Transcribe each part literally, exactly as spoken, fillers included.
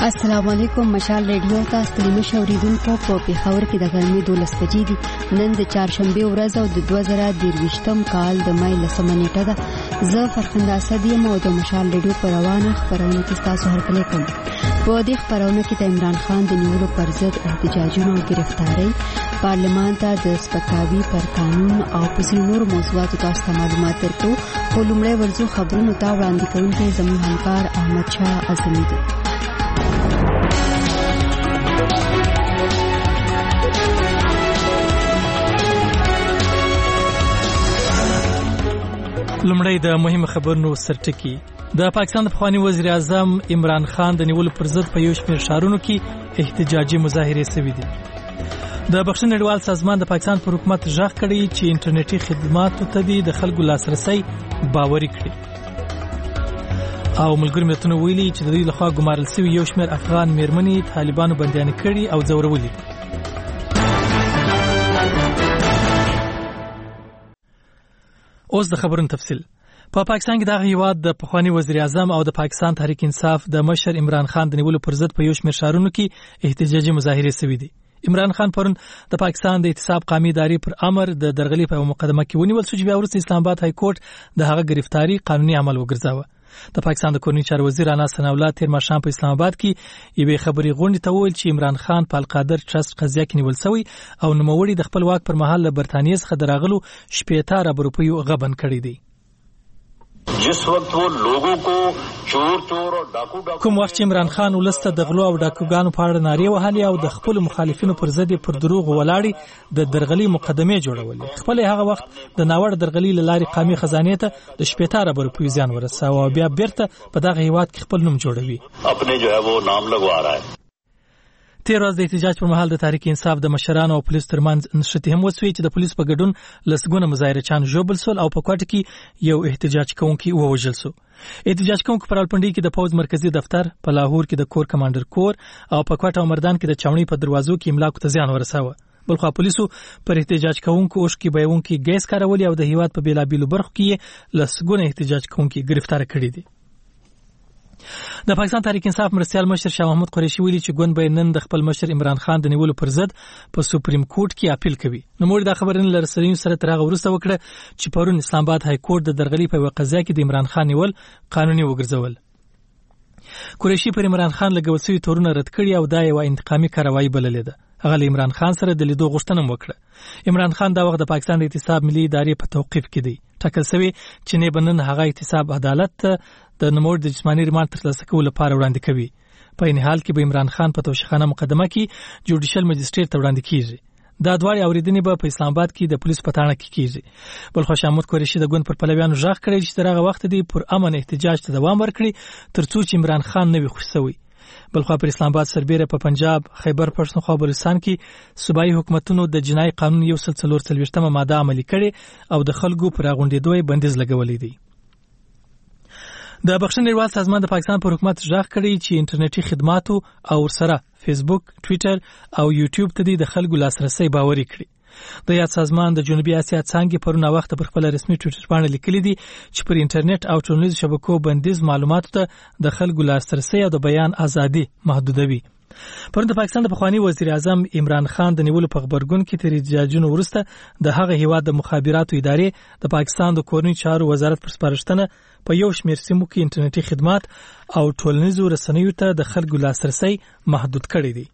السلام علیکم. مشال ریډیو ته ستړي شوریدونکو په پیښور کې د ګرمۍ دولس بجې دي. نن د چهارشنبه ورځ او د دوه زره درویشتم کال د مای لسمه نیټه ده. زه فرخنده اسد یم او د مشال ریډیو په روانه خبرونه کې تاسو هرکلی کوم. په دې خبرونه کې د عمران خان د نیولو پر ضد احتجاجونه او گرفتاری، پارلمان ته د سپکاوي پر قانون او په نور موضوعاتو تاسو ته معلومات درکو. په لومړی ورځو خبرونو ته وړاندې کوونکی زموږ همکار احمد شاه اعظمي دی. لومړی د مهمه خبرونو سرټکی. د پاکستان د پخوانی وزیر اعظم عمران خان د نیولو پر ضد په یو شمېر ښارونو کې احتجاجي مظاهرې شوې دي. د بخښنې نړیوال سازمان د پاکستان پر حکومت ژغ کړی چې انټرنیټي خدماتو ته د خلکو لاسرسي باوري کړي. او ملګري ملتونو ویلي چې د دوی لخوا ګمارل شوي یو شمېر افغان میرمنې طالبانو بندیان کړي او ځورولي. اوس د خبرونو تفصیل. په پا پاکستان کې د هیواد د پخوانی وزیر اعظم او د پاکستان تحریک انصاف د مشر عمران خان د نیولو پر ضد په یو شمېر ښارونو کې احتجاجي مظاهرې شوې دي. عمران خان پرون د پاکستان د احتساب قومي ادارې پر امر د درغلي په مقدمه کې ونیول شو چې بیا وروسته اسلام آباد های کورټ د هغه گرفتاری قانوني عمل وګرځاوه. د پاکستان د کورنۍ چارو وزیر رانا ثنا الله تیر ماښام په اسلام آباد کې یوې خبري غونډې ته وویل چې عمران خان په القادر ټرست قضیه کې نیول شوی او نوموړي د خپل واک پر مهال له برتانیې څخه دراغلو شپېته ارب روپیو غبن کړی دی. जिस वक्त वो लोगों को चोर चोर और डाकू डाकू کوم وخت عمران خان ولسته د غلو او ډاکوګانو په اړه نارې وهلې او د خپل مخالفینو پر ضد پر دروغ ولاړې د درغلي مقدمې جوړولې، خپل هغه وخت د ناوړ درغلي لارې قومي خزانې ته د شپېته ارب روپیو زیان ورساوه او بیا بیرته په دغه هیواد کې خپل نوم جوړوي. अपने जो है वो नाम लगवा रहा है. تیر ورځ د احتجاج پر مهال د تحریک انصاف د مشرانو او پولیسو ترمنځ نښتې هم وسوې چې د پولیسو په ګډون لسګونه مظاهرچیان ژوبل سول او په کوټه کې یو احتجاج کوونکی ووژل سو. احتجاج کوونکو پر راولپنډۍ کې د پوز مرکزی دفتر، په لاهور کې د کور کمانډر کور او په کوټه او مردان کې د چاونۍ په دروازو کې املاکو ته زیان ورساوه. بلخوا پولیسو پر احتجاج کوونکو اوښکې بهونکي ګیس کارولي او د هیواد په بیلابیلو برخو کې لسګونه احتجاج کوونکي گرفتار کړي دي. د پاکستان تحریک انصاف مرستیال مشر شاه محمود قریشي ویلي چې ګوند به نن د خپل مشر عمران خان د نیولو پر ضد په سپریم کورټ کې اپیل کوي. نو موږ دا خبرونه له رسنیو سره تر هغه وروسته وکړه چې پرون اسلام آباد های کورټ د درغلي په یوه قضیه کې د عمران خان نیول قانوني وګرځول. قریشي پر عمران خان لګول شوي تورونه رد کړي او دا یوه انتقامي کاروایی بللې ده. هغه له عمران خان سره د لیدو غوښتنه وکړه. عمران خان دا وخت د پاکستان د احتساب ملي ادارې په توقیف کې دی. ټاکل شوی چې نه بنن هغه احتساب عدالت د نوموړي د جسماني ریماند ترلاسه کولو لپاره وړاندې کوي. په این حال کې به عمران خان په توشیخانه مقدمه کې جوډیشل مجسټریټ ته وړاندې کیږي. دا دواړه اوریدنې به په اسلام آباد کې د پولیس په تاڼه کې کیږي. بلخو شاه محمود قریشي د ګوند پر پلویانو ژغ کړی چې تر هغه وخت دی پر امن احتجاج ته دوام ورکړي ترڅو چې عمران خان نه وي خوشی شوی. بلخو پر اسلام آباد سربېره په پنجاب، خیبر پښتونخوا او بلوچستان کې صوبایي حکومتونو د جنایي قانون یو سل څلور څلوېښتمه ماده عملي کړې او د خلکو پر راغونډېدو یې بندیز لګولی دی. د بخښنې نړیوال سازمان د پاکستان پر حکومت ژغ کړی چې انټرنیټي خدماتو او ورسره فیسبوک، ټویټر او یوټیوب ته د خلکو لاسرسي باوري کړي. د یاد سازمان د جنوبي اسیا څانګې پرونه وخت پر خپل رسمي ټویټر باندې لیکلي دي چې پر انټرنیټ او ټولنیزو شبکو بندیز معلوماتو ته د خلکو لاسرسي او د بیان ازادي محدودوي. پرون د پاکستان د پخوانی وزیر اعظم عمران خان د نیولو په خبرګون کې تر احتجاجونو وروسته د هغه هیواد د مخابراتو ادارې د پاکستان د کورنۍ چارو وزارت پر سپارښتنه په یو شمېر سیمو کې انټرنیټي خدمات او ټولنیزو رسنیو ته د خلکو لاسرسي محدود کړی دی.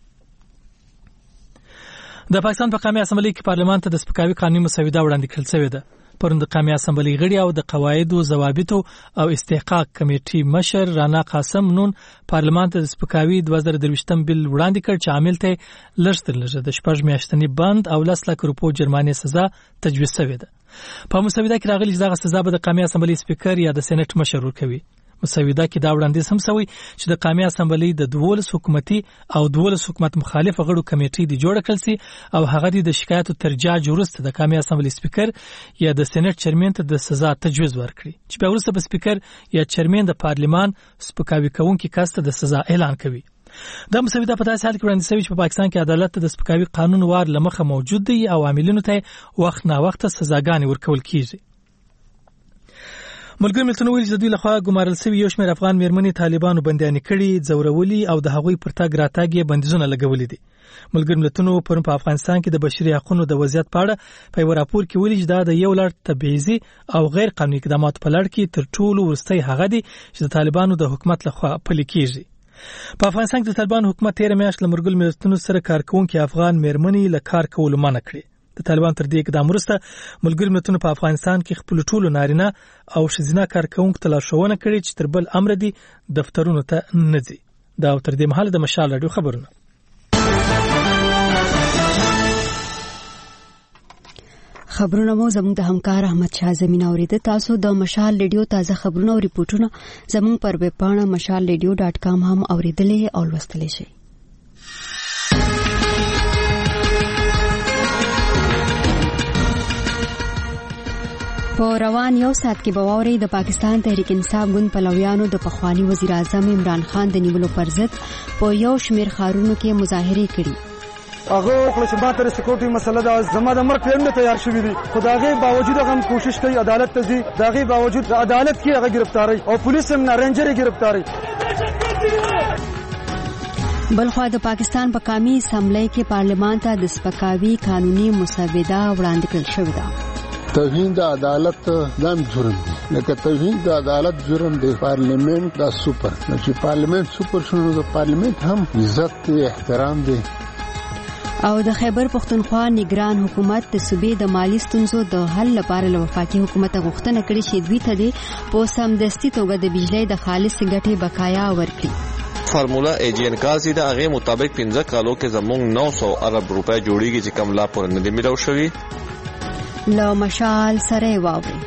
د پاکستان په قومي اسمبلی کې پارلمان ته د سپکاوي قانوني مسوده وړاندې کړل شوې ده. پرون د قومي اسمبلی غړي او د قواعدو، ضوابطو او استحقاق کمیټې مشر رانا قاسم نون پارلمان ته د سپکاوي دوه زره درویشتم بل وړاندې کړ چې عامل ته لږ تر لږه د شپږ میاشتني بند او لس لک روپو جرمانې سزا تجویز شوې ده. په مسوده کې راغلي چې دغه سزا به د قومي اسمبلی سپیکر یا د سېنات مشر ورکوي. مسوده کې دا وړاندیز هم شوی چې د قومي اسمبلی د دولس حکومتي او دولس حکومت مخالف غړو کمیټې د جوړ کړل سي او هغه د شکایتو تر جاج وروسته د قومي اسمبلی سپیکر یا د سېنات چیرمن ته د سزا تجویز ورکړي چې بیا وروسته به سپیکر یا چیرمن د پارلمان سپکاوي کوونکي کس ته د سزا اعلان کوي. دا مسوده په داسې حال کې وړاندې شوی چې په پاکستان کې عدالت ته د سپکاوي قانون وار لمخه موجود دی او عاملینو ته وخت نا وخت سزاګانې ورکول کیږي. ملګری ملتونو ویلي چې د دوی لخوا ګمارل شوی یو شمېر افغان میرمنې طالبانو بندیانې کړي، ځورولي او د هغوی پر تګ راتګ یې بندیزونه لګولي دي. ملګری ملتونو پرون په افغانستان کې د بشري حقوقو د وضعیت په اړه په یو راپور کې ویلي چې دا د یو لړ تبعیضي او غیر قانوني اقداماتو په لړ کې تر ټولو وروستی هغه دی چې د طالبانو د حکومت لخوا پلي کیږي. په افغانستان کې د طالبانو حکومت تیر میاشت له ملګرو ملتونو سره کارکونکي افغان میرمنې له کار کولو منع کړې. د طالبان تر دې اقدام وروسته ملګرو ملتونو په افغانستان کې خپل ټولو نارینه او ښځینه کارکونکو ته لارښوونه کړې چې تر بل امر دي دفترونو ته نه ځي. دا تر دې مهاله د مشال راډیو خبرونه. خبرونه مو زموږ د همکار احمد شاه زمين اوریده. تاسو د مشال ریډیو تازه خبرونه او ریپورتونه زموږ پر ویب پاڼه مشال ریډیو ډاټ کام هم اوریدلې او لوستلی شئ. په روان یو ساعت کې به واورئ د پاکستان تحریک انصاف ګوند پلویانو د پخوانی وزیر اعظم عمران خان د نیولو پر ضد په یو شمېر ښارونو کې مظاهرې کړي. هغه خپل شبات تر سکیورټي مسله د زما د مرګ پلان تیار شوی دی، خو داغه باوجود هغه کوشش کوي عدالت ته ځي، داغه باوجود عدالت کې هغه گرفتاری او پولیس هم رینجر گرفتاری. بلخوا د پاکستان په قومي اسمبلی کې پارلمان ته د سپکاوي قانوني مسوده وړاندې کړل شوې ده. توهین د عدالت دام جرم دی، لکه توهین د عدالت جرم دی. پارلیمنت دا سپر، چې پارلیمنت سپر شنو د پارلیمنت هم عزت دی، احترام دی. او د خیبر پختونخوا نگران حکومت د صوبې د مالی ستونزو د حل لپاره له وفاقي حکومت غوښتنه کړې چې دوی ته د په سمدستي توګه د بجلی د خالص ګټې بقایا ورکړي. فارمولا ایجین کازي د هغه مطابق پنځه کالو کې زموږ نو سو ارب روپے جوړیږي چې کوم لا پور نه دی ملو شوی. له مشال سره واوري.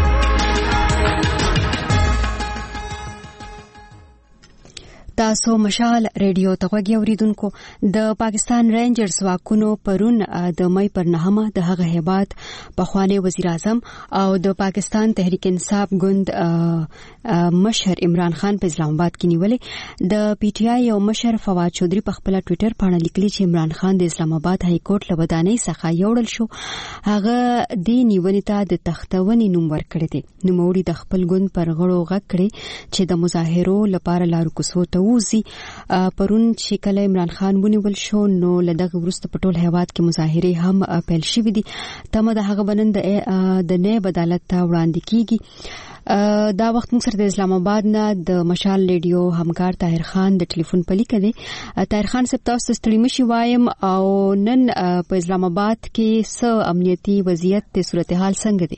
تاسو مشال ریډیو ته غوږی اوریدونکو. د پاکستان رینجرز واکونو پرون د مې پر نهمه د هغه هیبات پخوانی وزیر اعظم او د پاکستان تحریک انصاف ګوند مشر عمران خان په اسلام آباد کې نیولې. د پی ټی آی یو مشر فواد چودري په خپل ټوئیټر باندې لیکلي چې عمران خان د اسلام آباد های کورټ له ودانۍ څخه یوړل شو. هغه د نیونې ته د تختونې نوم ورکړی دی. نوموړي د خپل ګوند پر غړو غږ کړی چې د مظاهرو لپاره لارو کوڅو ته وزي. پرون چې کله عمران خان ونیول شو نو لدغه وروسته په ټول هیواد کې مظاهرې هم پیل شوې دي. تمه د هغه بنند د نیب عدالت ته وړاندې کیږي. دا وخت موږ سره د اسلام آباد نه د مشال ریډیو همکار طاهر خان د ټلیفون په لیکه دی. طاهر خان صاحب تاسو ستړي مشي وایم او نن په اسلام آباد کې څه امنیتي وضعیت د صورتحال څنګه دی؟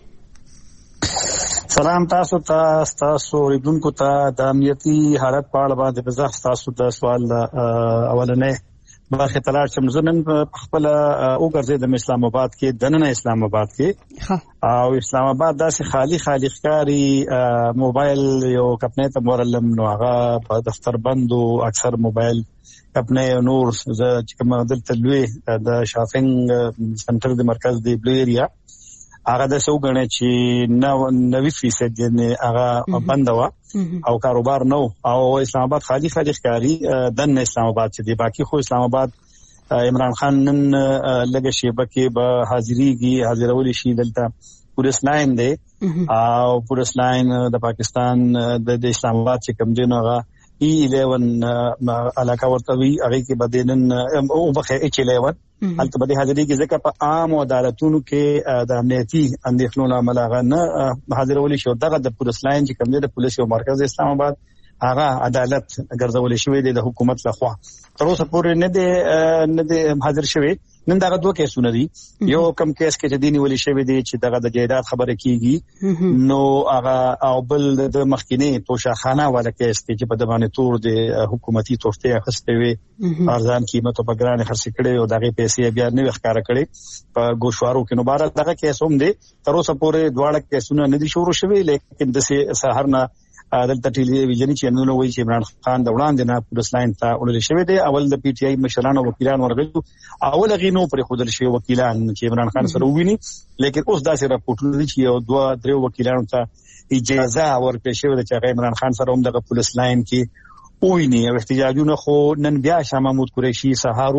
سلام تاسو ته، تاسو ریډونکو ته. د امنیتي حالت په اړه باندې بزاف تاسو د سوال اولنې برخه تلاش چې مزنن خپل او ګرځي د اسلام آباد کې دننه اسلام آباد کې او اسلام آباد داسې خالی خالی ښکاری. موبایل یو کپنه ته ورلم نو هغه په دفتر بند او اکثر موبایل کپنه نور چې کوم دلته لوی د شاپینګ سنټر د مرکز دی بلو ایریا هغه د سو غنه چې نو نوي فیصد یې هغه بند و او کاروبار نو او اسلام آباد خالی خالی ښکاری. دن اسلام آباد چې دی باقي خو اسلام آباد عمران خان نن لګه شیبه کې به حاضرېږي، حاضرول شي. دلته پولیس لاین دی او پولیس لاین د پاکستان د اسلام آباد چې کوم دی نو هغه ای الیون علاقه ورته وی هغه کې بدینن او بخې ایچ الیون هلته به حاضرې کې ځکه په عام عدالتونو کې د امنیتي اندېښنو عمل هغه نه حاضرول شي. دغه د پولیس لاین چې کوم دی د پولیس یو مرکز اسلام آباد هغه عدالت ګرځول شوی دی د حکومت لخوا. تر اوسه پورې نه دی نه دی حاضر شوی. نن دغه دوه کیسونه دي. یو کم کیس کې چې دیني ولې شوی دی چې دغه د جیدات خبره کیږي نو هغه او بل د مخکینی توشاخانه والا کیس دی چې په دبانې تور د حکومتي توفته اخستې وي ارزان قیمت په ګران خرڅ کړي او دغه پیسې بیا نه ښکارا کړي په ګوشوارو کې. نو بار دغه کیس هم دی. تر اوسه پورې دواړه کیسونه نه دي شروع شوي، لیکن د سحر نه دلته ټلویزیونی چینلونه وایي چې عمران خان د وړاندې نه پولیس لاین ته وړل شوی دی. اول د پی ټی آی مشران او وکیلان ورغلو، اول غینو پر خودل شوی وکیلان چې عمران خان سره وویني، لیکن اوس داسې راپورټونه دي چې یو دوه درې وکیلانو ته اجازه ورکړل شوې ده چې عمران خان سره هم د پولیس لاین کې وویني. او احتجاجونه خو نن بیا شاه محمود قریشي سهار ویل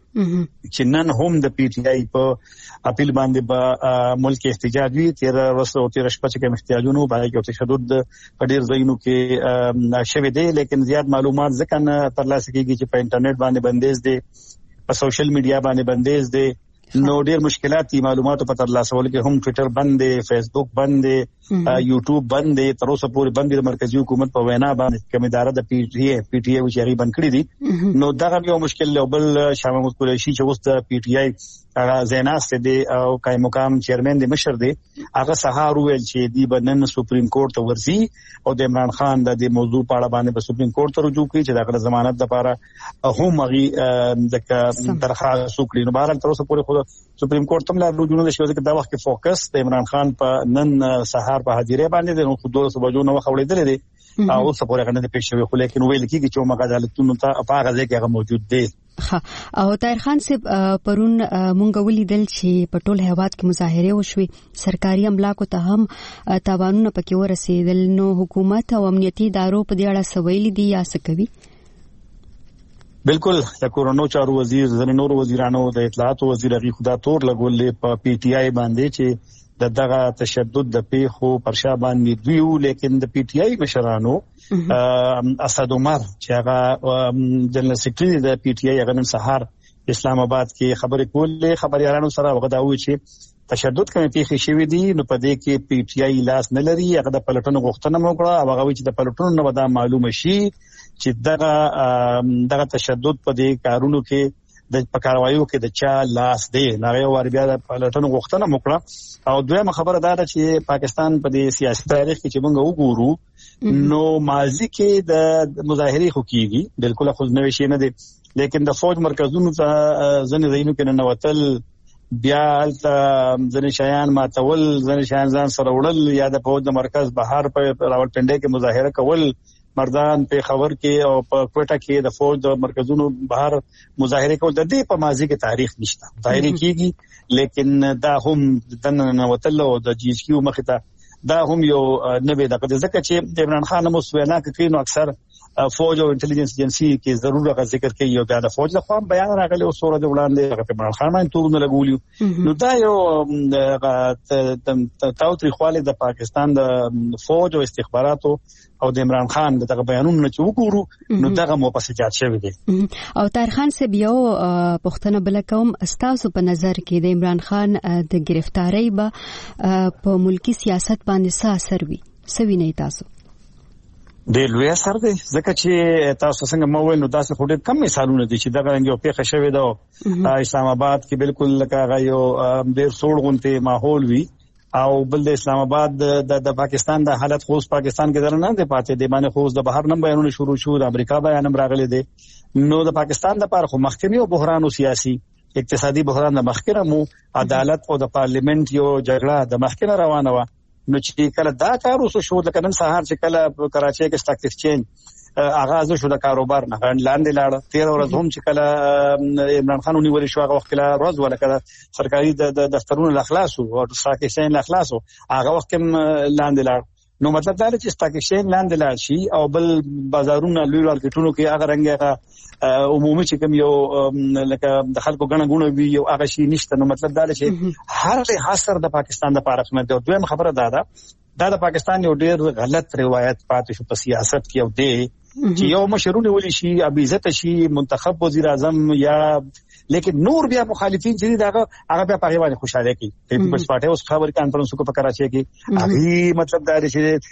چې نن هم د پی ټی آی په اپیل باندې په ملک احتجاج وی تیر ورځ او تیر شپه چې کوم احتجاجونه باندې کې تشدد په ډیر ځایونو کې شوه دي لیکن زیات معلومات ځکه نه ترلاسه کیږي چې په انټرنیټ باندې بندیز دي په سوشل میډیا باندې بندیز دي نو ډیر مشکلات دي معلوماتو په ترلاسه ول کې هم ټوئیټر بند دي فیسبوک بند دي یوټیوب بند دي تر اوسه پورې بند دي د مرکزی حکومت په وینا باندې کوم اداره د پی ټی آی پی ټی آی چې غي بند کړی دي نو دا یو مشکل له بل شاه محمود قریشي چې اوس د پی ټی آی هغه زیناست دي او قائم مقام چیرمن دي مشر دي هغه سهار ویل چې دی بنن سپریم کورټ ته ورسي او د عمران خان د دې موضوع په اړه باندې په سپریم کورټ ته رجوع کوي چې دغه ضمانت لپاره هم غي د درخواست وکړي نو بهر تر اوسه پورې خو سپریم کورټ تم لا رجوع نه شوی چې دا وخت کې فوکس د عمران خان په نن سهار په حاضرې باندې د نو خو دوه بجو نو خولېدل دي او اوس پورې غنډه پېښ شوی خو لیکن ویل کېږي چې موږ عدالتونو ته په هغه ځای کې هغه موجود دي ها او طاهر خان صاحب پرون مونږ ولیدل چې په ټول هیواد کې مظاهره وشوي سرکاري املاکو ته هم تاوانونه پکې ورسېدل نو حکومت او امنیتي ادارو په دې اړه سویل دي یا څه کوي بالکل د کورونو چارو وزیر زمي نور وزیرانو د اطلاعات وزیر غي خدا تور لګولې په پی ټی آی باندې چې د دغه تشدد د پیخو پرشا باندې دیو لیکن د پی ټی آی مشرانو اسد عمر چې هغه جنرال سیکریټری د پی ټی آی هغه نن سهار اسلام آباد کې خبرې کولې خبريالانو سره وغداوي چې تشدد کوي پیخي شوی دی نو په دې کې پی ټی آی لاس نه لري هغه د پلټنو غوښتنه وکړه او هغه چې د پلټنو نه ودا معلومه شي چې دغه دغه تشدد په دې کارونو کې د پکاروایو کې د چا لاس دی نغه ور بیا د پلټنو غوښتنه وکړه او دویمه خبره دا ده چې پاکستان په دې سیاسي تاریخ کې چې موږ وګورو نو ماضي کې د مظاهرې خو کیږي بالکل خو نوې شي نه دي لیکن د فوج مرکزونو ته ځنې زینو کې نه وتل بیا الته ځنې شایان ماتول ځنې شایان ځان سره وړل یا د فوج د مرکز بهر په راولپنډي کې مظاهره کول مردان په خبر کې او په کوټه کې د فوج د مرکزونو بهر مظاهره کول د دې په ماضي کې تاریخ نشته ظاهري کیږي لیکن دا هم د نن وتل او د جی کیو مخ ته دا هم یو نوې د ځکه چې عمران خان مو سوینا کوي نو اکثر فوج او انټيليجنس ایجنسی کې ضرور غو ذکر کوي یو بیا د فوج له خوا بیان راغلی او سورہ د وړاندې هغه عمران خان باندې تورونه لګولیو نو دا یو تاوتری خواله د پاکستان د فوج او استخباراتو او د عمران خان دغه بیانونه چې وګورو نو دغه مو پسې جات شوی دی او طاهر خان صاحب یو پښتنه بل کوم استاسو په نظر کې د عمران خان د گرفتاری به په ملکی سیاست باندې څه اثر وي سوي نه تاسو د لوی اثر دی ځکه چې تاسو څنګه مو وینئ تاسو خو ډېر کم مثالونه دي چې دغه رنګ یو پیښه شوې ده اسلام آباد کې بالکل لکه یو ډېر سوړ غونته ماحول وي او بل د اسلام آباد د د پاکستان د حالت خو پاکستان کې درنه نه دی پاتې دی باندې خو د بهر نم بیانونه شروع شو د امریکا بیان هم راغلي دي نو د پاکستان د لپاره خو مخکنی او بحران او سیاسي اقتصادي بحران د مخکنه مو عدالت او د پارلیمنت یو جګړه د مخکنه روانه و نو چې کله دا کار وسو شو لکه نن سهار چې کله کراچۍ کې سٹاک ایکسچینج آغاز شو د کاروبار نه لاندې لاړ تیر ورځ هم چې کله عمران خان ونیول شو هغه وخت کله ورځ ولکه سرکاري د دفترونو اخلاص او سٹاک ایکسچینج اخلاص هغه وخت هم لاندې لاړ نو مطلب دا چې سٹاک ایکسچینج لاندې لاړ شي او بل بازارونه لوی مارکیټونو کې هغه رنګ هغه عمومي چې کوم یو لکه د خلکو غنه غونه وی یو هغه شي نشته نو مطلب دا چې هر له حاصل د پاکستان د پاره خدمت دی دویم خبره دا ده دا د پاکستان یو ډیر غلط روایت پاتې شو په سیاست کې او دی چې یو مشرونه ولي شي ابي عزت شي منتخب وزیر اعظم یا لیکن نور بیا مخالفین چې دغه هغه بیا په باندې خوشاله کی پیپلز پارټي اوس خبر کانفرنس کو په کراچۍ کې هغه مطلب دا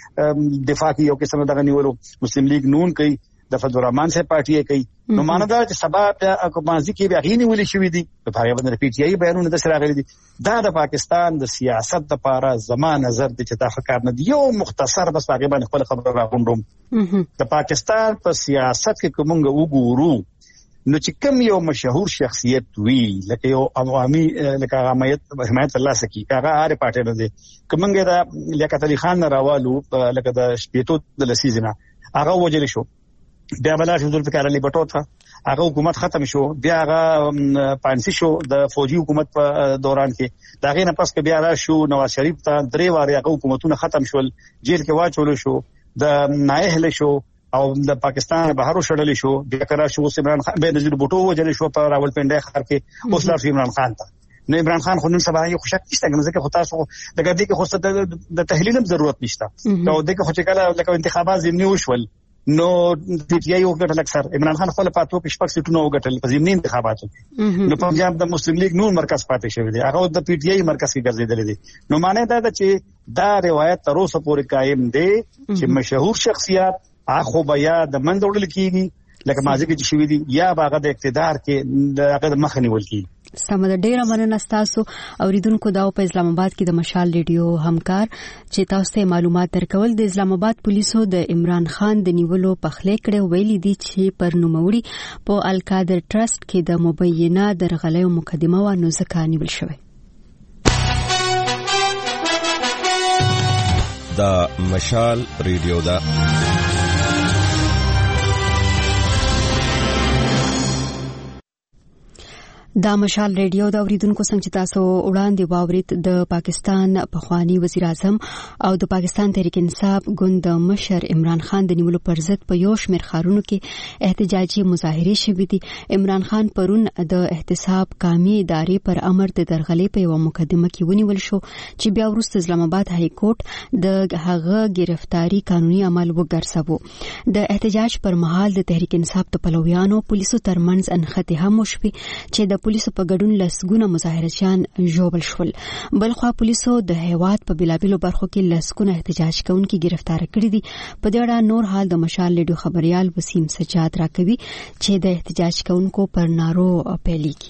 چې دفاع کی یو قسم دغه نیولو مسلم لیگ نون کوي د فضل الرحمن سے پارټي کوي نو ماندا چې سبا کو مازی کې بیا غینی ولې شوې دي په هغه باندې پی ټی آی بیانونه د سره غلي دي دا د پاکستان د سیاست لپاره زمان نظر د چې تاسو کار نه دی یو مختصر بس هغه باندې خپل خبره راغونډم د پاکستان په سیاست کې کومه وګورو نو چې کوم یو مشهور شخصیت وی لکه یو عوامي لکه حمایت حمایت الله سکی هغه هر پارټي نه دي کومه دا لیاقت علي خان راوالو لکه د شپېتو د لسیزنه هغه وجل شو بیا بلا شو ذوالفقار علي بټو ته هغه حکومت ختم شو بیا هغه پانسي شو د فوجي حکومت په دوران کې دا غي نه پس کې بیا را شو نواز شریف ته درې واره هغه حکومتونه ختم شول جیل کې واچول شو د نایهله شو او د پاکستان بهر شړل شو د کراچي اوس عمران خان به نظیر بوټو وجل شو په راولپنډي ښار کې اوس لار عمران خان ته نو عمران خان خو نن سبا یې خوشک نشته ځکه خو تاسو د ګډي کې خو د تحلیل هم ضرورت نشته نو دغه خو چې کله لکه انتخابات زمینی وشول نو پی ټ آی یو ګټل اکثر عمران خان خپل پاتو کې شپږ سیټونه وګټل په زمینی انتخاباتو نو پنجاب د مسلم لیگ نور مرکز پاتې شوی دی هغه د پی ټ آی مرکز کې ګرځیدل دي نو معنی دا ده چې دا روایت تر اوسه پورې قائم دی چې مشهور شخصیت اخو بیا د منځ وړل کیږي لکه ماضي کې شوی دی یا باغه د اقتدار کې هغه مخ نیول کیږي. سمه د ډیره مننه تاسو اوریدونکو دا په اسلام آباد کې د مشال ریډیو همکار چې تاسو ته معلومات درکول د اسلام آباد پولیسو د عمران خان د نیولو پخلې کړه ویلي دي چې پر نوموړي په القادر ټرست کې د مبینه درغلې مقدمه و نو ځکه نیول شوی. دا مشال ریډیو دا دا مشال ریډیو دا اوریدونکو څنګه تاسو وړاندې واورید د پاکستان پخوانی وزیر اعظم او د پاکستان تحریک انصاف ګوند مشر عمران خان د نیولو پر ضد په یو شمېر ښارونو کې احتجاجي مظاهرې شوې دي. عمران خان پرون د احتساب قامي ادارې پر امر د درغلې په یو مقدمه کې ونیول شو چې بیا وروسته اسلام آباد های کورټ د هغه گرفتاری قانوني عمل وګرځاوه. د احتجاج پر مهال د تحریک انصاف د پلویانو پولیسو ترمنځ انخته هم وشوي چې د پولیسو په ګډون لسګونه مظاهرچیان ژوبل شول. بلخوا پولیسو د هیواد په بلابلو برخو کې لسګونه احتجاج کوونکي گرفتار کړي دي. په دې اړه نور حال د مشال ریډیو خبريال وسیم سجاد راکوي چې د احتجاج کوونکو پر نارو پیلېږي.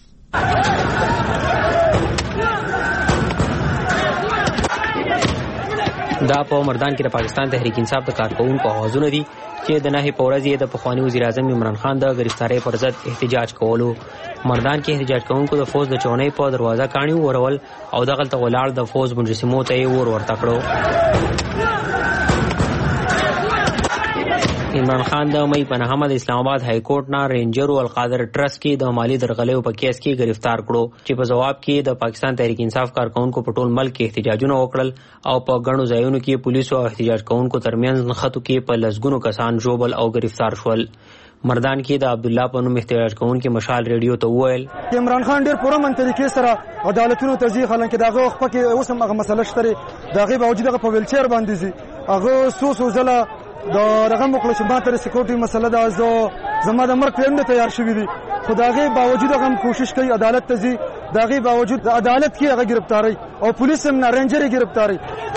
دا په مردان کې د پاکستان تحریک انصاف د کارکونکو اوازونه دي چې د نهي پورزي د پخوانی وزیر اعظم عمران خان د گرفتاری پر ضد احتجاج کولو. مردان کې احتجاج کوونکو د فوج د چونې په دروازه کاڼي ورول او دغه ته ولاړ د فوج مجسمو ته ور ورته کړو. عمران خان د مې په نهمه د اسلام آباد های کورټ نه رینجر او القادر ټرست کې د مالی درغلې په کیس کې گرفتار کړو چې په جواب کې د پاکستان تحریک انصاف کارکونکو په ټول ملک کې احتجاجونه وکړل او په غنو ځایونو کې پولیسو او احتجاج کوونکو ترمنځ نښتو کې په لسګونو کسان ژوبل او گرفتار شول. مردان کې د عبد الله په نوم احتجاج کوونکو مشال ریډیو ته وویل عمران خان ډېر پوره من طریقې سره عدالتونو ته ځي حالانکه دغه وخت کې اوس هم هغه مسله شته دغه باوجود هغه په ویلچیر باندې ځي هغه سو سو ځله دا رقم وکړه چې ما ته سکیورټي مسله ده زه زما د مرګ پلان تیار شوی دی خو دغه باوجود هغه کوشش کوي عدالت ته ځي دغه باوجود عدالت کې هغه گرفتاری او پولیس هم نه رینجر گرفتاری.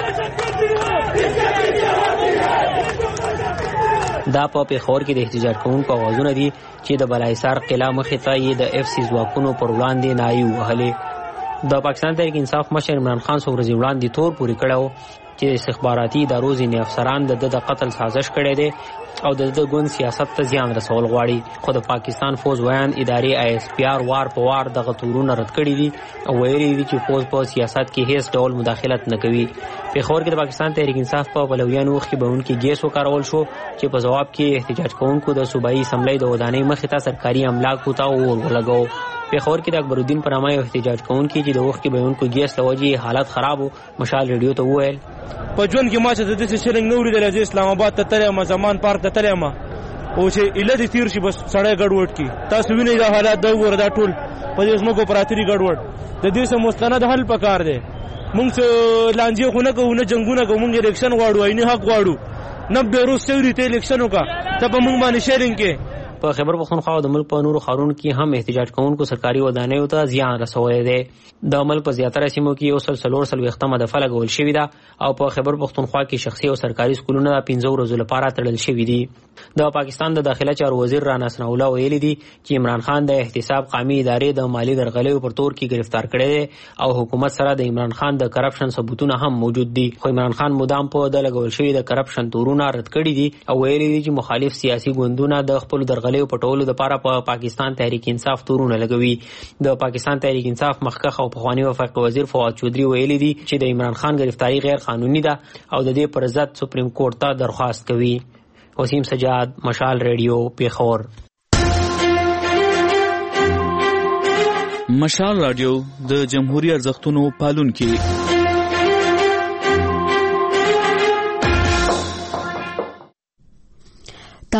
دا په پیښور کې د احتجاج کوونکو اوازونه دي چې د بلایسار قلعه مخې ته یې د اف سی ځواکونو پر وړاندې نایي وهلې. د پاکستان تحریک انصاف مشر عمران خان څو ورځې وړاندې تور پورې کړی چې استخباراتي ادارو ځینې افسران د د قتل سازش کړی دی او د د ګوند سیاست ته زیان رسول غواړي. خو د پاکستان فوج ویان ادارې آی اس پی آر وار په وار دغه تورونه رد کړي دي او ویلي دي چې فوج په سیاست کې هیڅ ډول مداخلت نه کوي. پیښور کې د پاکستان تحریک انصاف په پلویانو خبرونکو ګیس وکارول شو چې په جواب کې احتجاج کوونکو د صوبایي اسمبلی د ودانۍ مخې ته سرکاري املاکو ته اور ولګاو. پیښور کې د اکبر الدین پرامای احتجاج کوونکو چې د وخت کې بیانونکو ګیس لوجي حالت خراب مشال ریډیو ته وویل په جون کې ما چې د دې شرنګ نوري د اسلام آباد ته تلم زمان پارک ته تلم او چې اله دې تیر شي بس سړی ګډوډ کی تاسو وینئ دا حالات دا ور دا ټول په دې اسمو کو پراتری ګډوډ د دې سم مستند حل پکار دی. مونږ څه لانجه خو نه کوو نه جنگونه کوو مونږ الیکشن غواړو عیني حق غواړو نه به روز سوري ته الیکشن وکا ته په مونږ باندې شیرینګ کې. په خبر پښتونخوا د ملک په نورو ښارونو کې هم احتجاج کوونکو سرکاري ودانیو ته زیان رسولی دی. د ملک په زیاتره سیمو کې یو سل څلور څلوېښتمه دفعه لګول شوې ده او په خبر پښتونخوا کې شخصي او سرکاري سکولونه د پنځو ورځو لپاره تړل شوي دي. د پاکستان د داخله چارو وزیر رانا ثناء الله ویلي دي چې عمران خان د احتساب قومي ادارې د مالی درغلیو پر تور کې گرفتار کړی دی او حکومت سره د عمران خان د کرپشن ثبوتونه هم موجود دي. خو عمران خان مدام په د لګول شوي د کرپشن تورونه رد کړي دي او ویلي دي چې مخالف سیاسي ګوندونه د خپل درغلیو پټولو لپاره په پاکستان تحریک انصاف تورونه لګوي. د پاکستان تحریک انصاف مخکښ او پخوانی وفاقي وزیر فواد چودري ویلي دي چې د عمران خان گرفتاری غیر قانوني ده او د دې پر ضد سپریم کورټ ته درخواست کوي. وسیم سجاد مشال ریډیو پیښور. مشال رادیو د جمهوریت ارزښتونو پالونکي.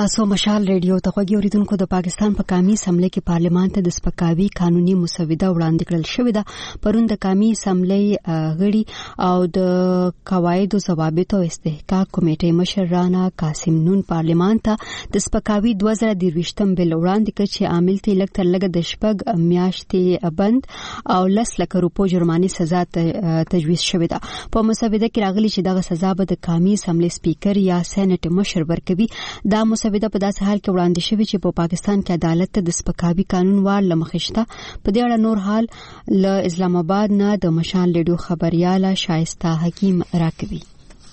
تاسو مشال ریډیو ته غوږی اوریدونکو د پاکستان په قومي اسمبلی کې پارلیمان ته د سپکاوي قانوني مسوده وړاندې کړل شوې ده. پرون د قومي اسمبلی غړي او د قواعد او ضوابط او استحقاق کمیټې مشر رانا قاسم نون پارلیمان ته د سپکاوي دوه زره درویشتم بل وړاندې کړ چې عامل ته لږ تر لږه د شپږ میاشتې بند او لس لک روپو جرماني سزا تجویز شوې ده. په مسوده کې راغلي چې دغه سزا به د قومي اسمبلی سپیکر یا سېنات مشر ورکوي. دا مسوده په داسې حال کې وړاندې شوې چې په پاکستان کې عدالت ته د سپکاوي قانون وار لمخشته. په دې اړه نور حال له اسلام آباد نه د مشال ریډیو خبرياله شایسته حکیم راکوي.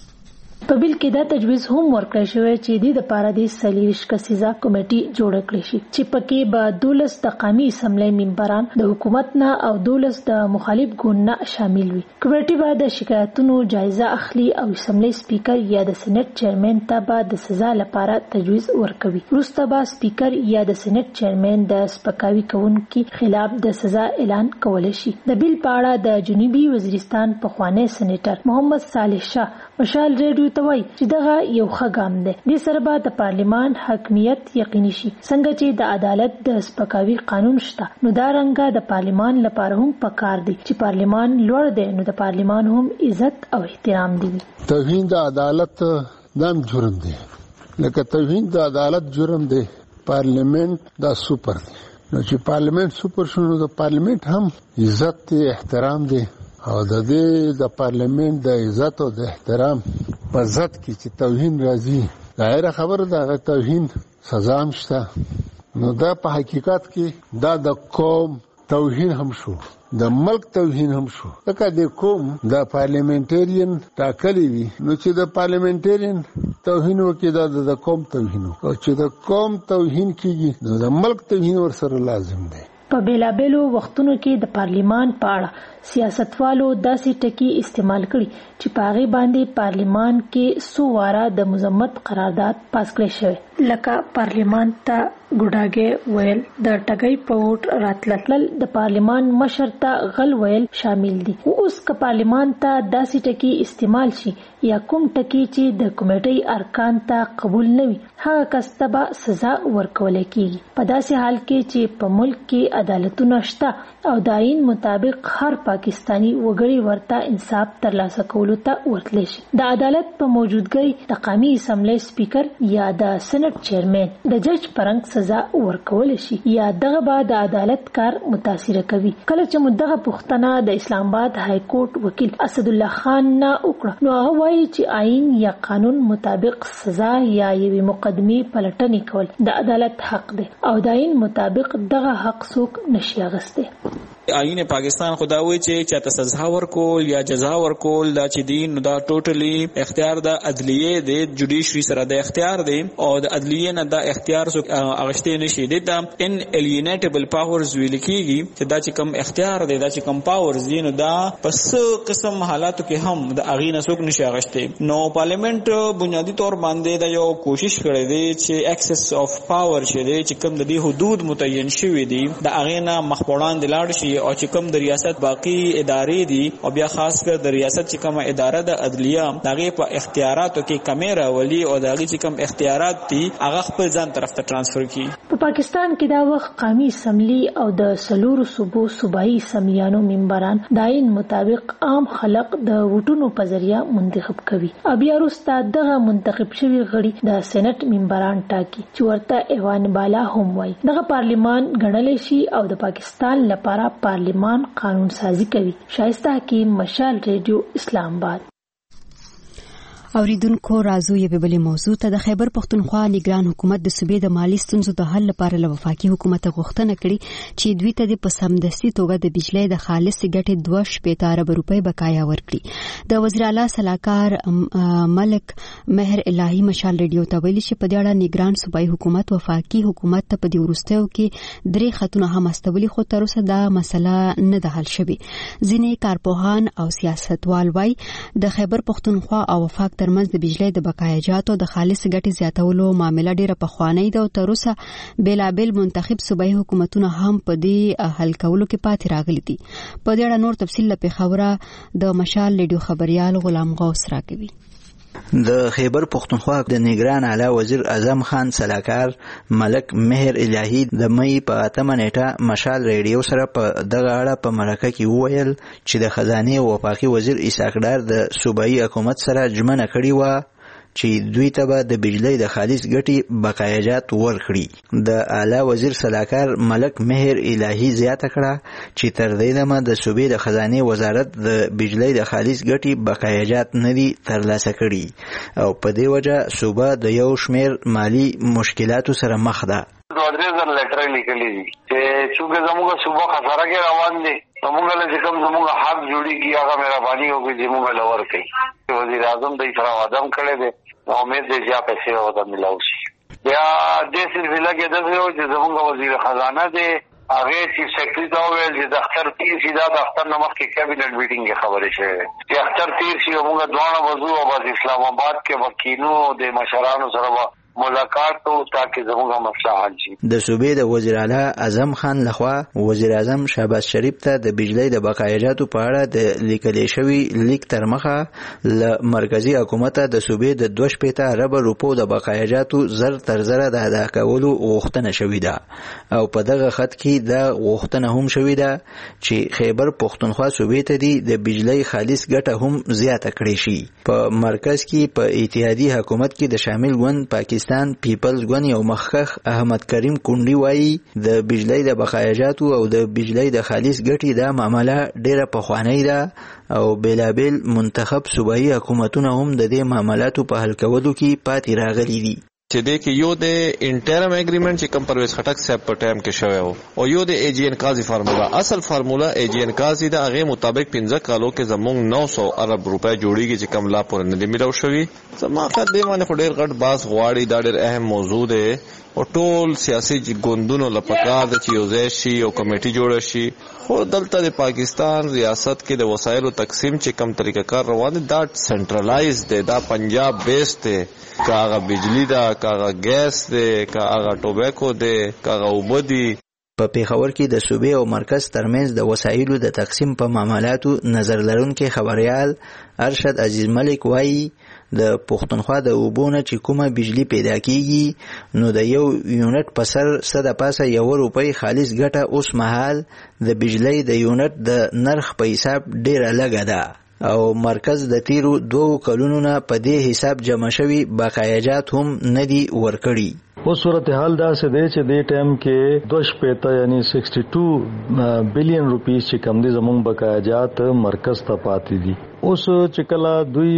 په بل کې دا تجویز هم ورکړی شوی چې د لپاره د سلیریش کسیزا کمیټي جوړ کړي شي چې پکې به دولس د قومي اسمبلی ممبران د حکومت نه او دولس د مخالف ګوند نه شامل وي. کمیټي به د شکایتونو جایزه اخلي او اسمبلی سپیکر یا د سېنات چیرمن ته به د سزا لپاره تجویز ورکوي. وروسته به سپیکر یا د سېنات چیرمن د سپکاوي کوونکو خلاف د سزا اعلان کولای شي. د بیل په اړه د جنوبي وزیرستان پخوانی سېنیټر محمد صالح شاه مشال ریډیو ته وایي چې دغه یو ښه ګام دی. د سره به د پارلیمان حاکمیت یقیني شي. څنګه چې د عدالت د سپکاوي قانون شته نو دا رنګه د پارلیمان لپاره هم پکار دی چې پارلیمان لوړ دی نو د پارلیمان هم عزت او احترام دی. توهین د عدالت دام جرم دی. لکه توهین د عدالت جرم دی پارلیمنت دا سوپر دی. نو چې پارلیمنت سوپر شنو د پارلیمنت هم عزت دی احترام دی او د دې د پارلیمنت د عزت او د احترام په ضد کې چې توهین راځي ظاهره خبره ده توهین سزا هم شته. نو دا په حقیقت کې دا د قوم توهین هم شو د ملک توهین هم شو. لکه د قوم د پارلیمنټرین ټاکلی وي نو چې د پارلیمنټرین توهین وکړي دا د قوم توهین او چې د قوم توهین کیږي نو د ملک توهین ورسره لازم دی. په بیلابیلو وختونو کې د پارلیمان په اړه سیاستوالو داسې ټکي استعمال کړي چې په هغې باندې پارلیمان کې څو واره د مذمت قرارداد پاس کړی شوی لکه پارلیمان ته ګوډاګی ویل د ټګۍ په ووټ راتلل د پارلیمان مشر ته غل ویل شامل دي. اوس که پارلیمان ته داسې ټکي استعمال شي یا کوم ټکي چې د کمیټې ارکان ته قبول نه وي هغه کس ته به سزا ورکول کیږي. په داسې حال کې چې په ملک کې عدالتونه شته او د آئین مطابق هر پاکستانی وګړي ورته انصاف ترلاسه کولو ته ورتلی شي. د عدالت په موجودګۍ د قومي اسمبلی سپیکر یا د سېنات چیرمن د جج پرنګ سزا ورکول شي یا دغه به د عدالت کار متاثر کوي. کله چې مدغه پښتنه د اسلام آباد های کورټ وکیل اسد الله خان نه وکړه نو هغه وایي چې آئین یا قانون مطابق سزا یا یوې مقدمې پلټنې کول د عدالت حق دی او د آئین مطابق دغه حق څوک نشي اخیستی. آئین پاکستان خداوي چې چاته سزا ورکول یا جزا ورکول دا چې دین نو دا ټوټلی اختیار د عدلیه د جوډیشري سره د اختیار دی او د عدلیه نه دا اختیار سو اغشته نشي دی دا ان الینیټیبل پاورز ویل کیږي چې دا چې کم اختیار دی دا چې کم پاورز دی نو دا پس قسم حالاتو کې هم د اغینه سوک نشي اغشته. نو پارلیمنت بنیادی طور باندې دا یو کوشش کړی دی چې ایکسس اف پاور شه دی چې کم د دې حدود متعین شوی دی د اغینه مخبران د لاړ شي او چې کوم د ریاست باقی ادارې دي او بیا خاص کر د ریاست چې کوم اداره د عدلیه دغه په اختیاراتو کې کمیره ولی او دغه چې کوم اختیارات دي هغه خپل ځان طرف ته ترانسفر کړي. په پاکستان کې دا وخت قومي اسمبلی او د سلورو صوبو صوبایي اسمبلیانو ممبران د آئین مطابق عام خلق د ووټونو په ذریعہ منتخب کوي او بیا وروسته دغه منتخب شوی غړي د سېنات ممبران ټاکي چې ورته ایوان بالا هم وایي. دغه پارلیمان ګڼل شي او د پاکستان لپاره پارلیمان قانون سازی کوي. شایسته حکیم مشال ریډیو اسلام آباد. اوریدونکو راځو یو بل موضوع ته. د خیبر پختونخوا نگران حکومت د صوبې د مالی ستونزو د حل لپاره له وفاقي حکومت غوښتنه کړې چې دوی ته د پسمدستي توګه د بجلی د خالص ګټې دوه شپېته ارب روپۍ بقایا ورکړي. د وزیر اعلی سلاکار ملک مهر الهی مشال ریډیو ته ویلي چې په دې اړه نگران صوبایي حکومت وفاقي حکومت ته په دې وروستیو کې درې خطونه هم استولي خو تر اوسه دا مسله نه ده حل شوې. ځینې کارپوهان او سیاستوال وایي د خیبر پختونخوا او وفاق ترمنځ د بجلی د بقایاجاتو د خالص ګټې زیاتولو معامله ډیره پخوانۍ ده او تر اوسه بیلابیل منتخب صوبایي حکومتونه هم په دې حل کولو کې پاتې راغلي دي. په دې اړه نور تفصیل له پېښوره د مشال ریډیو خبريال غلام غوث راکوي. د خیبر پختونخوا د نگران اعلی وزیر اعظم خان سلاکار ملک مهر الهی د مې په اتمه نیټه مشال ریډیو سره په دغه اړه په مرکه کې وویل چې د خزانه او وفاقي وزیر اسحاق ډار د صوبایي حکومت سره ژمنه کړې و چې دوی ته به د بجلی د خالص ګټې بقایجات ورکړي. د اعلی وزیر سلاکار ملک مهر الهی زیاته کړه چې تر دې دمه د صوبې د خزانه وزارت د بجلی د خالص ګټې بقایجات نه دي ترلاسه کړي او په دې وجه صوبه د یو شمیر مالی مشکلاتو سره مخ ده. دوه درې ځله لیټر لیکلي دي چې چې زموږ صوبه خساره کې روان دي، زموږ له کوم زموږ حق جوړیږي هغه مهرباني وکړي چې موږ لور کوي. وزیر اعظم د سره وعده کړی دی، امید دی چې پیسې ودا ملاو شي. بیا د سلسله لګي د چې زموږ وزیر خزانه دی هغه چیف سیکرټری دا ویل چې د اختر تیر سیدا د اختر نمخ کې کابینټ میټینګ کې خبرې شوې چې اختر تیر سی موږ دوه وضو او د اسلام آباد کې وکیلو د مشرانو سره ملاقات او تاکي زموږه مسله حل شي. د صوبې د وزیر اعلی اعظم خان لخوا وزیر اعظم شهباز شریف ته د بجلی د بقایجاتو په اړه د لیکل شوی لیک تر مخه ل مرکزی حکومت د صوبې د دوه شپېته ارب روپو د بقایجاتو زر تر زر د ادا کولو غوښتنه شوې ده او په دغه خط کې د غوښتنه هم شوې ده چې خیبر پختونخوا صوبې ته د بجلی خالص ګټه هم زیاته کړې شي. په مرکز کې په اتحادی حکومت کې د شامل ګوند پاکستان پیپلز ګوند یو مخکخ احمد کریم کونډي وایي د بجلی د بقایجاتو او د بجلی د خالص ګټې دا معامله ډیره پخوانی ده او بیلابیل منتخب صوبایي حکومتونه هم د دې معاملاتو په حل کولو کې پاتې راغلي دي. چې د کې یو د انټرم اګریمنت چې کم پرویز خټک صاحب په ټایم کې شوی وو او یو د ای جی ان قاضي فارمولا اصل فارمولا ای جی ان قاضي د هغه مطابق پنځه کالو کې زمونږ نو سو ارب روپے جوړیږي چې کم لا پور نه دی ملو شوی. زما خد دی باندې ډېر غټ باس غواړي دا ډېر اهم موضوع ده او ټول سیاسي ګوندونو لپاره د چې یو ځای شي او کمیټي جوړ شي. خو دلته د پاکستان ریاست کې د وسایلو تقسیم چې کم طریقه کار روان دي دا سنټرلایز دی، دا پنجاب بیس دی، کاغه بجلی دا کاغه ګیس دی کاغه ټوبیکو دی کاغه اوبه دي. په پیښور کې د صوبې او مرکز ترمنځ د وسایلو د تقسیم په معاملاتو نظر لرونکي خبريال ارشد عزیز ملک وایي د پښتونخوا د اوبونه چې کومه بجلی پیدا کیږي نو د یو یونټ په سر صد پاسه یو روپۍ خالص ګټه اوس مهال د بجلی د یونټ د نرخ په حساب ډیره لګه ده او مرکز د تیرو دوو کلونو نه په دې حساب جمع شوی بقایجات هم ندي ورکړي. او صورتحال دا سه دی چې د ټیم کې دوه شپېته یعنی اکسठ بلین روپیز چې کم دي زمونږ بقایجات مرکز ته پاتې دي. اوس چې کله دوی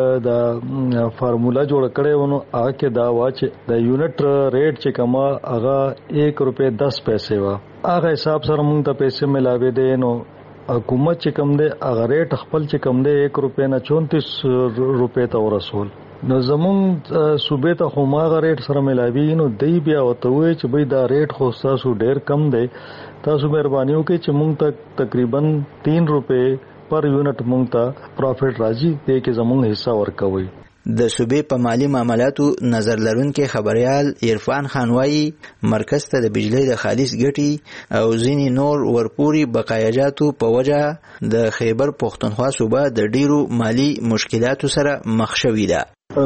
د فارمولا جوړ کړي ونه هغه کې دا وا چې د یونټ ریټ چې کما هغه ایک روپے دس پیسې وا هغه حساب سره مونږ ته پیسې ملاوي دي نو حکومت چې کم دی هغه ریټ خپل چې کم دی ایک روپے نه چونتیس روپے ته ورسول نو زمون صوبې ته خو ماغه ریټ سره ملاوي نو دی بیا وته وي چې بھئی دا ریټ خو تاسو ډیر کم دی تاسو مهرباني وکړئ چې مونږ ته تقریبا تین روپے پر یونټ مونږ ته پروفټ راځي دې کې زمون حصہ ورکوي. د صوبې په مالی معاملاتو نظر لرونکي خبريال عرفان خان وایي مرکز ته د بجلی د خالص ګټي او ځینې نور ورپوري بقایجاتو په وجه د خیبر پختونخوا صوبه د ډیرو مالی مشکلاتو سره مخ شوې ده.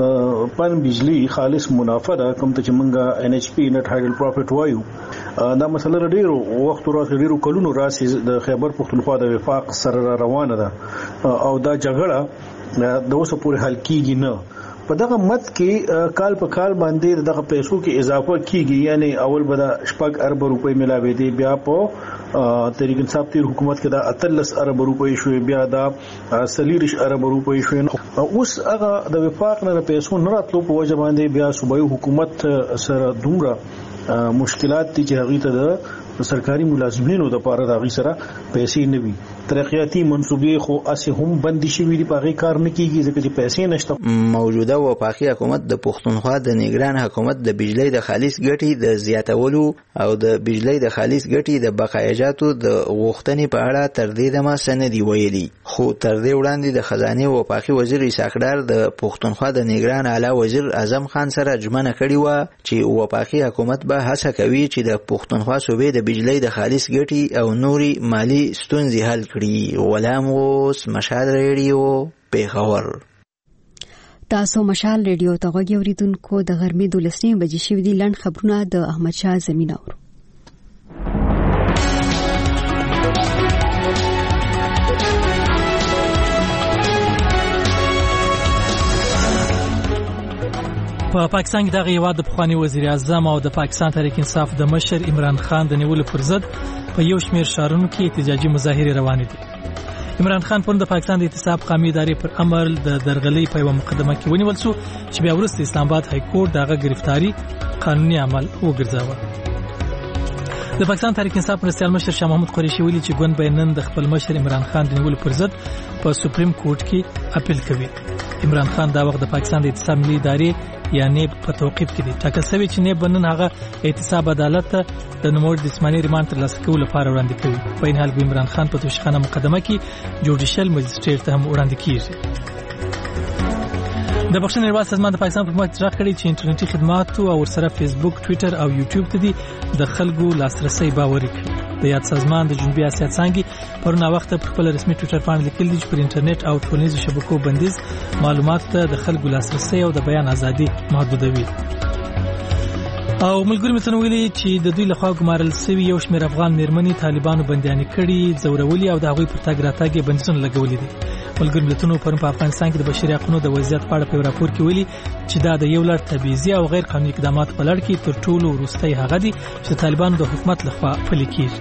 پن بجلی خالص منافع ده کوم ته چې مونږه ان ایچ پی نت هایډل پروفټ وایو دا مسله ډیرو وخت راځي ډیرو کلونو راځي د خیبر پختونخوا د وفاق سره روانه ده او دا جګړه د اوسه پورې حل کیږي نه. په دغه مت کې کال په کال باندې دغه پیسو کې اضافه کیږي یعنی اول به د شپږ ارب روپۍ ملاوي دي بیا په تحریک انصاف تیر حکومت کې د اتلس ارب روپۍ شوې بیا د سلیریش ارب روپۍ شوې اوس هغه د وفاق نه پیسو نه راتلو په وجه باندې بیا صوبایي حکومت سره دومره مشکلات دي چې هغه ته د سرکاري ملازمینو د پاره د غي سره پیسې نه وي. ترقیاتی منصوبې خو اسه هم بندي شوې دي په کار نه کیږي ځکه چې پیسې نشته. موجوده وفاقي حکومت د پښتونخوا د نگران حکومت د بجلی د خالص ګټې د زیاتولو او د بجلی د خالص ګټې د بقایجاتو د غوښتنې په اړه تر دې دمه سندي ویلي خو تر دې وړاندې د خزانه وفاقي وزیر اسحاق ډار د پښتونخوا د نگران اعلی وزیر اعظم خان سره ژمنه کړې و چې وفاقي حکومت به هڅه کوي چې د پښتونخوا صوبې د بجلی د خالص ګټې او نوري مالی ستونزې حل کړي. غلام اوس مشال ریډیو پیښور. تاسو مشال ریډیو ته غوږی اوریدونکو د غرمې دولسنیم بجې شوې دي. لنډ خبرونه د احمد شاه زمین اورو. په پاکستان کې دغه هیواد د پخوانی وزیر اعظم او د پاکستان تحریک انصاف د مشر عمران خان د نیولو پر ضد په یو شمېر ښارونو کې احتجاجي مظاهرې روانې دي. عمران خان پرون د پاکستان د احتساب قومي ادارې پر امر د درغلۍ په یوه مقدمه کې ونیول شو چې بیا وروسته اسلام آباد های کورټ دغه گرفتاری قانوني عمل وګرځاوه. د پاکستان تحریک انصاف مرستیال مشر شاه محمود قریشي ویلي چې ګوند به نن د خپل مشر عمران خان د نیولو پر ضد په سپریم کورټ کې اپیل کوي. عمران خان دا وخت د پاکستان د احتساب ملي ادارې یا نیب په توقیف کې دي. ټاکل شوی چې نیب نن هغه احتساب عدالت ته د نوموړي د جسماني ریماند ترلاسه کولو لپاره وړاندې کوي. په این حال عمران خان په توشخانه مقدمه کې جوډیشل مجسټریټ ته هم وړاندې کیږي. د بخښنې ریاست سازمان د پاکستان په حکومت اجرا کړی چې انټرنیټي خدمات او ورسره فیسبوک، ټوئیټر او یوټیوب ته دي د خلکو لاسرسي باوري کړي. د یاد سازمان د جنوبي اسیا څانګې پرون وخت په خپل رسمي ټوئیټر باندې لیکلي چې پر انټرنیټ او ټولنیزو شبکو بندیز معلومات ته د خلکو لاسرسي او د بیان ازادي محدودوي. او ملګری متن ویلي چې د دوی لخوا ګمارل شوی یو شمېر افغان میرمنې طالبانو بندیانې کړي، ځورولي او د هغوی پر تګ راتګ بندیزونه لګولي دي. ملګری ملتونو پرون په افغانستان کې د بشري حقوقو د وضعیت په اړه په راپور کې ویلي چې دا د یو لړ تبعیضي او غیر قانوني اقدامات په لړ کې تر ټولو وروستۍ هغه دي چې طالبانو د حکومت لخوا پلي کیږي.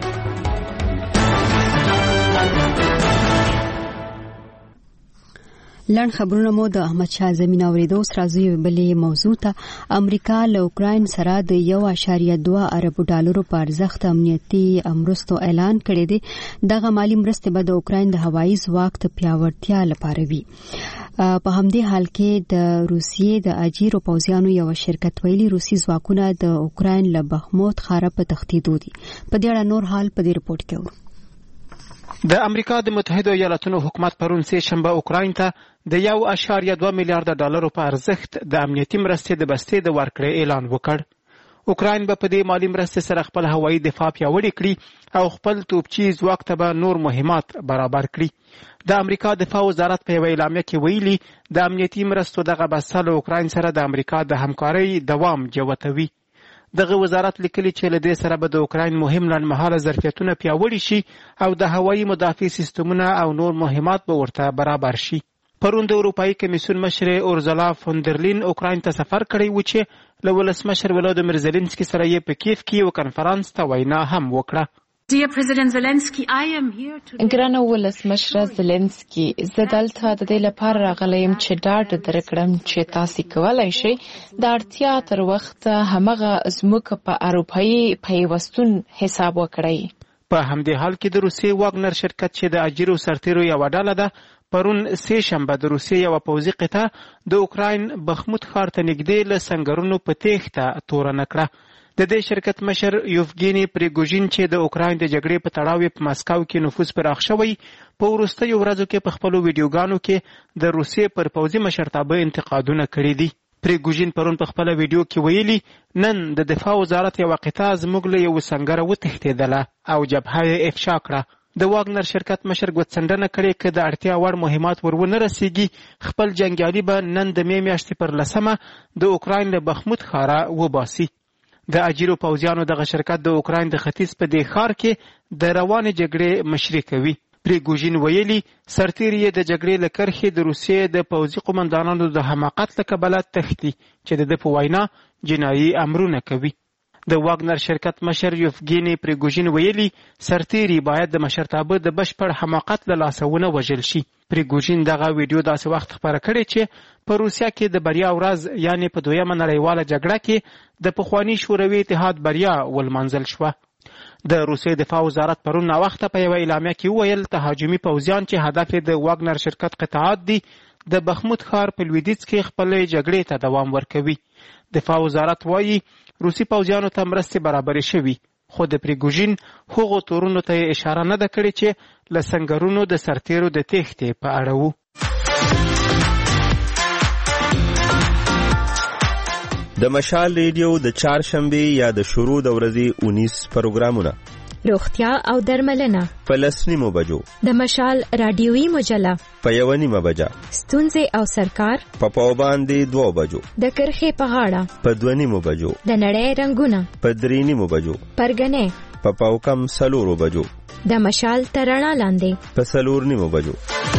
لړ خبرونه مو د احمد شاه زمین اوریدو. اوس راځو بلې موضوع ته. امریکا له اوکراین سره د یو اعشاریه دوه اربو ډالرو په ارزښت امنیتي مرستو اعلان کړی دی. دغه مالی مرستې به د اوکراین د هوایي ځواک د پیاوړتیا لپاره وي. په همدې حال کې د روسیې د اجیرو پوځیانو یو شرکت ویلي روسي ځواکونه د اوکراین له بخموت ښار په تښتېدو دي. په دې اړه نور حال په دې رپورټ کې اورو. د امریکا د متحده ایالاتونو حکومت پرون سه شنبه اوکراین ته د یو اشاریه دوه میلیارډ ډالرو په ارزښت د امنیتي مرستې د بستې د ورکړې اعلان وکړ. اوکراین به په دې مالی مرستې سره خپل هوایي دفاع پیاوړې کړي او خپل توپچي ځواک ته به نور مهمات برابر کړي. د امریکا دفاع وزارت په یوه اعلامیه کې ویلي د امنیتي مرستو دغه بسته له اوکراین سره د امریکا د همکارۍ دوام جوتوي. دغه وزارت لیکلي چې له دې سره به د اوکراین مهم لنډمهاله ظرفیتونه پیاوړي شي او د هوایي مدافع سیستمونه او نور مهمات به ورته برابر شي. پرون د اروپایي کمیسیون مشر اورزلا فوندرلین اوکراین ته سفر کړی و چې له ولسمشر ولادیمیر زيلنسکي سره یې په کیف کې یو کنفرانس ته وینا هم وکړه. ګرانه ولسمشر زيلنسکي، زه دلته د دې لپاره راغلی یم چې ډاډ درکړم چې تاسو کولی شئ د اړتیا تر وخته همغه زموږ په اروپایي پیوستون حساب وکړئ. په همدې حال کې د روسیې واګنر شرکت چې د اجیرو سرتیرو یوه ډله ده پرون سه شنبه د روسیې یوه پوځي قطعه د اوکراین بخموت ښار ته نږدې له سنګرونو په تېښته تورنه کړه. د دې شرکت مشر یوفګیني پریګوژین چې د اوکراین د جګړې په تړاو په مسکو کې نفوذ پراخ شوی په وروستیو ورځو کې په خپلو ویډیوګانو کې د روسیې پر پوځي مشرتابه انتقادونه کړي دي. پریګوژین پرون په خپله ویډیو کې ویلي نن د دفاع وزارت یوه قطعه زموږ له یوه سنګره وتښتېدله او جبهه یې افشا کړه. د واګنر شرکت مشر ګوتڅنډنه کړې که د اړتیا وړ مهمات ور ونه رسیږي خپل جنګیالي به نن د مې میاشتې پر لسمه د اوکراین له بخموت ښاره وباسي. د اجیرو پوځیانو دغه شرکت د اوکراین د ختیځ په دې ښار کې د روانې جګړې مشري کوي. پریګوژین ویلي سرتیري یې د جګړې له کرښې د روسیې د پوځي قومندانانو د حماقت له کبله تښتي چې د ده په وینا جنایي امرونه کوي. د واګنر شرکت مشر یوفګیني پریګوژین ویلي سرتیري باید د مشرتابه د بشپړ حماقت له لاسه ونه وژل شي. پریګوژین دغه ویډیو داسې وخت خپره کړې چې په روسیه کې د بریا ورځ یعنی په دویمه نړیواله جګړه کې د پخواني شوروي اتحاد بریا ولمانځل شوه. د روسیې دفاع وزارت پرون ناوخته په یوه اعلامیه کې وویل تهاجمي پوځیان چې هدف یې د واګنر شرکت قطعات دي د بخموت ښار په لویدیځ کې خپلې جګړې ته دوام ورکوي. دفاع وزارت وایي روسي پوځیانو ته مرستې برابرې شوي خو د پریګوژین هغو تورونو ته یې اشاره نه ده کړې چې له سنګرونو د سرتیرو د تېښتې په اړه وو. د مشال ریډیو د چهارشنبې یا د شروع د ورځې اونیس پروګرامونه روغتیا او درملنه په لسنیمو بجو، د مشال رادیوي مجله په یوه نیمه بجه، ستونزې او سرکار په پاو باندې دوه بجو، د کرښې په غاړه په دوه نیمو بجو، د نړۍ رنگونه په درې نیمو بجو، پرګنې په پاو کم سلورو بجو، د مشال ترڼا لاندې په سلور نیمو بجو.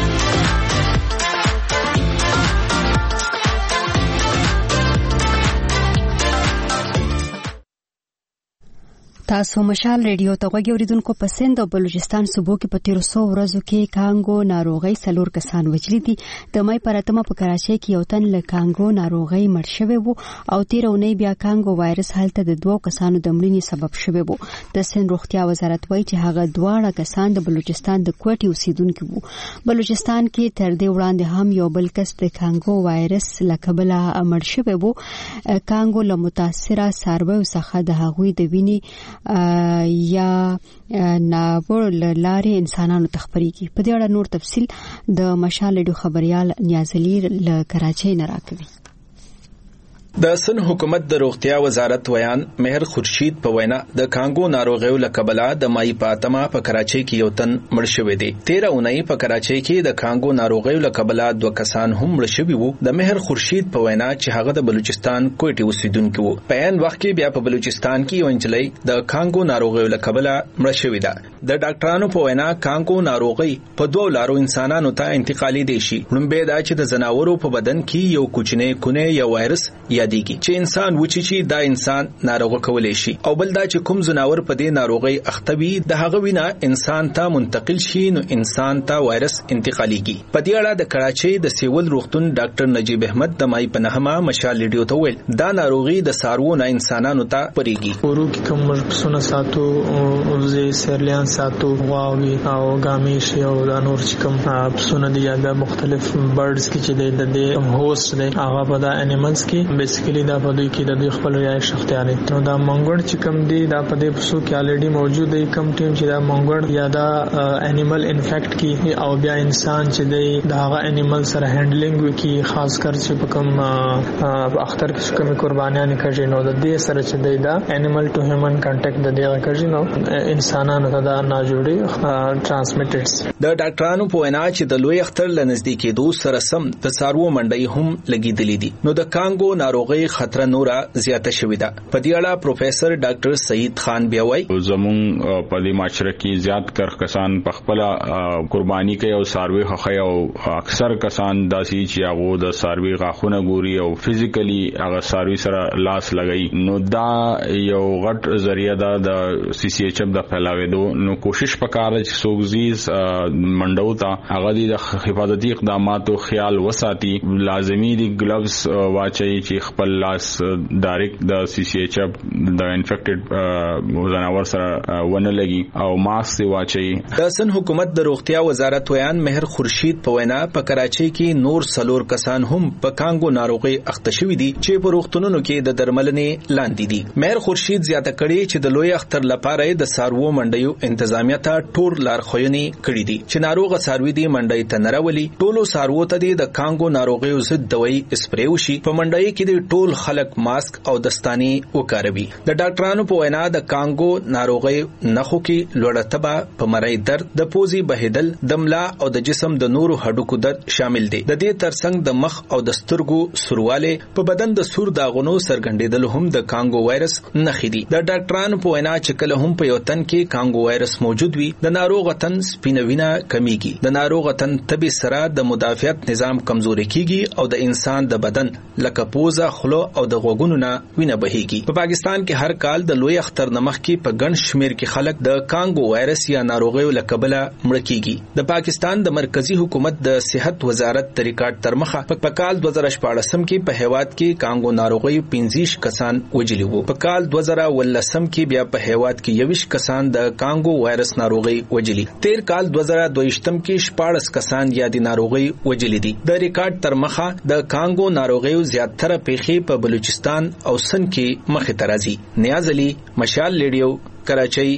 تاسو مشال ریډیو ته غوږی اوریدونکو. په سند او بلوچستان صوبو کې په تیر څو ورځو کې کانګو ناروغي سلور کسان وجلي دي. د مې پراتمه په کراچۍ کې یو تن له کانګو ناروغي مړ شوی وو او تیر اونۍ بیا کانګو وایرس هلته د دوه کسانو د مړینې سبب شوی وو. د سند روغتیا وزارت وایي چې هغه دواړه کسان د بلوچستان د کوټي اوسیدونکو وو. بلوچستان کې تر دې وړاندې هم یو بل کس د کانګو وایرس له کبله مړ شوی وو. کانګو له متاثره څارویو څخه د هغوی د وینې یا ناوړ لارې انسانانو ته خپرېږي. په دې اړه نور تفصیل د مشال ریډیو خبريال نیازلي له کراچۍ نه راکوي. د سن حکومت د روغتیا وزارت ویان مهر خورشید په وینا د کانګو ناروغیو لکبلا د مای پاتما په کراچۍ کې یو تن مړ شوی دی. تیر اونۍ په کراچۍ کې د کانګو ناروغیو لکبلا دوه کسان هم مړ شوي وو. د مهر خورشید په وینا چې هغه د بلوچستان کوټي اوسیدونکو وو. په عین وخت کې بیا په بلوچستان کې یو انجلۍ د کانګو ناروغیو لکبلا مړ شوې ده. د ډاکټرانو په وینا کانګو ناروغي په دوه لارو انسانانو ته انتقالي دي شي. لومبه دا چې د زناورو په بدن کې یو کوچنی کونه یا وایرس یادېږي چې انسان وچی چې دا انسان ناروغه کولای شي، او بل دا چې کوم زناور په دې ناروغي اختوي د هغه وینا انسان ته منتقل شي نو انسان ته وایرس انتقاليږي. په دې اړه د کراچۍ د سیول روغتون ډاکټر نجیب احمد د مای په نهمه مشال ریډیو ته ویل دا ناروغي د سارو نه انسانانو ته پریږي. ورو کې کوم پسونه ساتو او زه سرلیان ساتو غواوي او ګامیش او د نور چې کوم پسونه دي یا د مختلف برډز کې چې د دې هوست دی هغه په د انیملز کې بیسیکلی دا په دوی کې د دوی خپل رایش اختیار دي. نو دا مونګړ چې کوم دی دا په دې پسو کې الریډي موجود دی. کوم ټیم چې دا مونګړ یا دا انیمل انفیکټ کی او بیا انسان چې دی دا هغه انیمل سره هندلینګ وکي، خاص کر چې په کوم اختر کې کوم قربانیان کوي نو د دې سره چې دی دا انیمل ټو هیومن کانټیکټ د دې کوي نو انسانانو ته دا ناجوړي ټرانسمیټډز. د ډاکټرانو په وینا چې د لوی اختر لنزدیکې دوه سره سم د سارو منډي هم لګیدلې دي. نو د کانګو ناروغي خطر نورا زیاته شوې ده. په دې اړه پروفیسور ډاکټر سعید خان بیا وایي زمون په دې معاشره کې زیات کر کسان په خپل قرباني کوي او ساروي خخي او اکثر کسان داسي چې هغه د ساروي غاخونه ګوري او فزیکلی هغه ساروي سره لاس لګي. نو دا یو غټ ذریعہ ده د سی سی ایچ اف د پھیلاوېدو. نو کوشش وکړه چې سوګزیز منډو ته هغه د حفاظتي اقداماتو خیال وساتي. لازمی دي ګلوز واچي چې خپل لاس ډایرکټ د سی سی ایچ اف د انفیکټډ زناور سره ونه لګي او ماسک واچي. د سن حکومت د روغتیا وزارت ویان مهر خورشید په وینا په کراچۍ کې نور سلور کسان هم په کانګو ناروغي اخته شوي دي چې په روغتونونو کې د درملنې لاندې دي. مهر خورشید زیاته کړي چې د لوی اختر لپاره د سارو منډیو انتظامیه ته ټول لارښوونې کړې دي چې ناروغه ساروي دي منډي ته نراولي. ټولو سارو ته د کانګو ناروغي ضد دوايي اسپری وشي. په منډي کې د ټول خلک ماسک او دستانی وکاروي. د ډاکټرانو په وینا د کانګو ناروغي نخو کې لوړه تبه، په مړی درد، د پوزي بهیدل، د ملا او د جسم د نورو هډوکو درد شامل دي. د دې ترڅنګ د مخ او د سترګو سورواله، په بدن د سور داغونو سرګندېدل هم د کانګو وایرس نښې دي. د ډاکټرانو په وینا چې کله هم په یو تن کې کانګو وایرس موجود وي د ناروغ تن سپینوینه کمیږي. د ناروغ تن تبي سره د مدافعت نظام کمزوري کیږي او د انسان د بدن لکه پوزه، خلو او د غوګونو نه وینه بهيږي. په پاکستان کې هر کال د لوی اختر نمخ کې په ګڼ شمیر کې خلک د کانګو وایرس یا ناروغیو له کبله مړ کیږي. د پاکستان د مرکزی حکومت د صحت وزارت د ریکارډ تر مخه په کال دوه زره شپږ کې په هیواد کې کانګو ناروغي پنځه کسان وجلی وو. په کال دوه زره ولسم کې بیا په هیواد کې یوش کسان د کانګو وایرس ناروغي وجلی. تیر کال دوه زره دوهشتم کې شپږ کسان یا د ناروغي وجلی دي. د ریکارډ تر مخه د کانګو ناروغیو زیاتره پیښې په بلوچستان او سند کې مخې ته راځي. نیاز علي، مشال ریډیو، کراچۍ.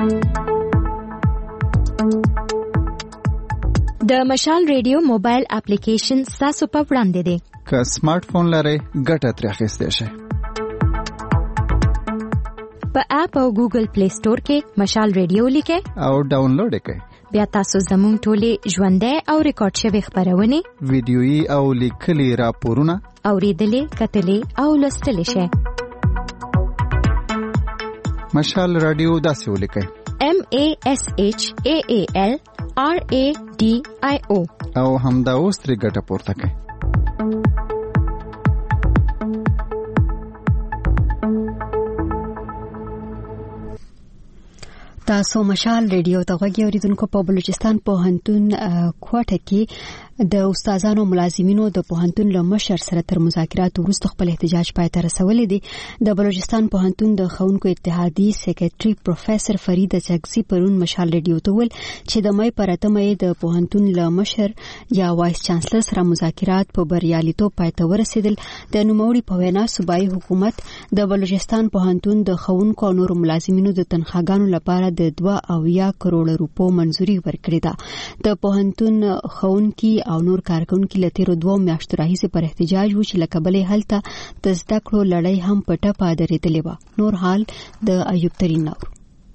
د مشال ریډیو موبایل اپلیکیشن تاسو په وړاندې دی. که سمارټ فون لرئ ګټه ترې اخیستی شئ. په اپ او ګوګل پلی سٹور کې مشال ریډیو لیکه او ډاونلوډ کړئ. بیا تاسو زموږ ټولې ژوندۍ او ریکارډ شوی خبرونه ویډیويي او لیکلي راپورونه اوریدلې کتلې او لوستلې شئ. مشال رادیو داسې ولیکئ: M A S H A A L R A D I O او همدا اوس ترې ګټه پورته کړئ. تاسو مشال ریډیو ته غوږی اوریدونکو. په بلوچستان پوهنتون کوټه کې د استادانو ملازمینو د پوهنتون له مشر سره تر مذاکرات وروسته خپل احتجاج پای ته رسولې دي. د بلوچستان پوهنتون د ښوونکو اتحادیې سیکریټري پروفیسور فرید چغزي پرون مشال ریډیو ته ویل چې د مې پر اتمه د پوهنتون له مشر یا وایس چانسلر سره مذاکرات په بریالیتوب پای ته ورسېدل. د نوموړي په وینا صوبایي حکومت د بلوچستان پوهنتون د ښوونکو او نورو ملازمینو د تنخواګانو لپاره د دوه اویا کروڑ روپو منځوري ورکړې ده. د پوهنتون ښوونکي او نور کارکونکو له تیرو دوه میاشتو راهیسې پر احتجاج و چې له کبلې هلته د زده کړو لړۍ هم په ټپه درېدلې وه. نور حال د ایوب ترین نور.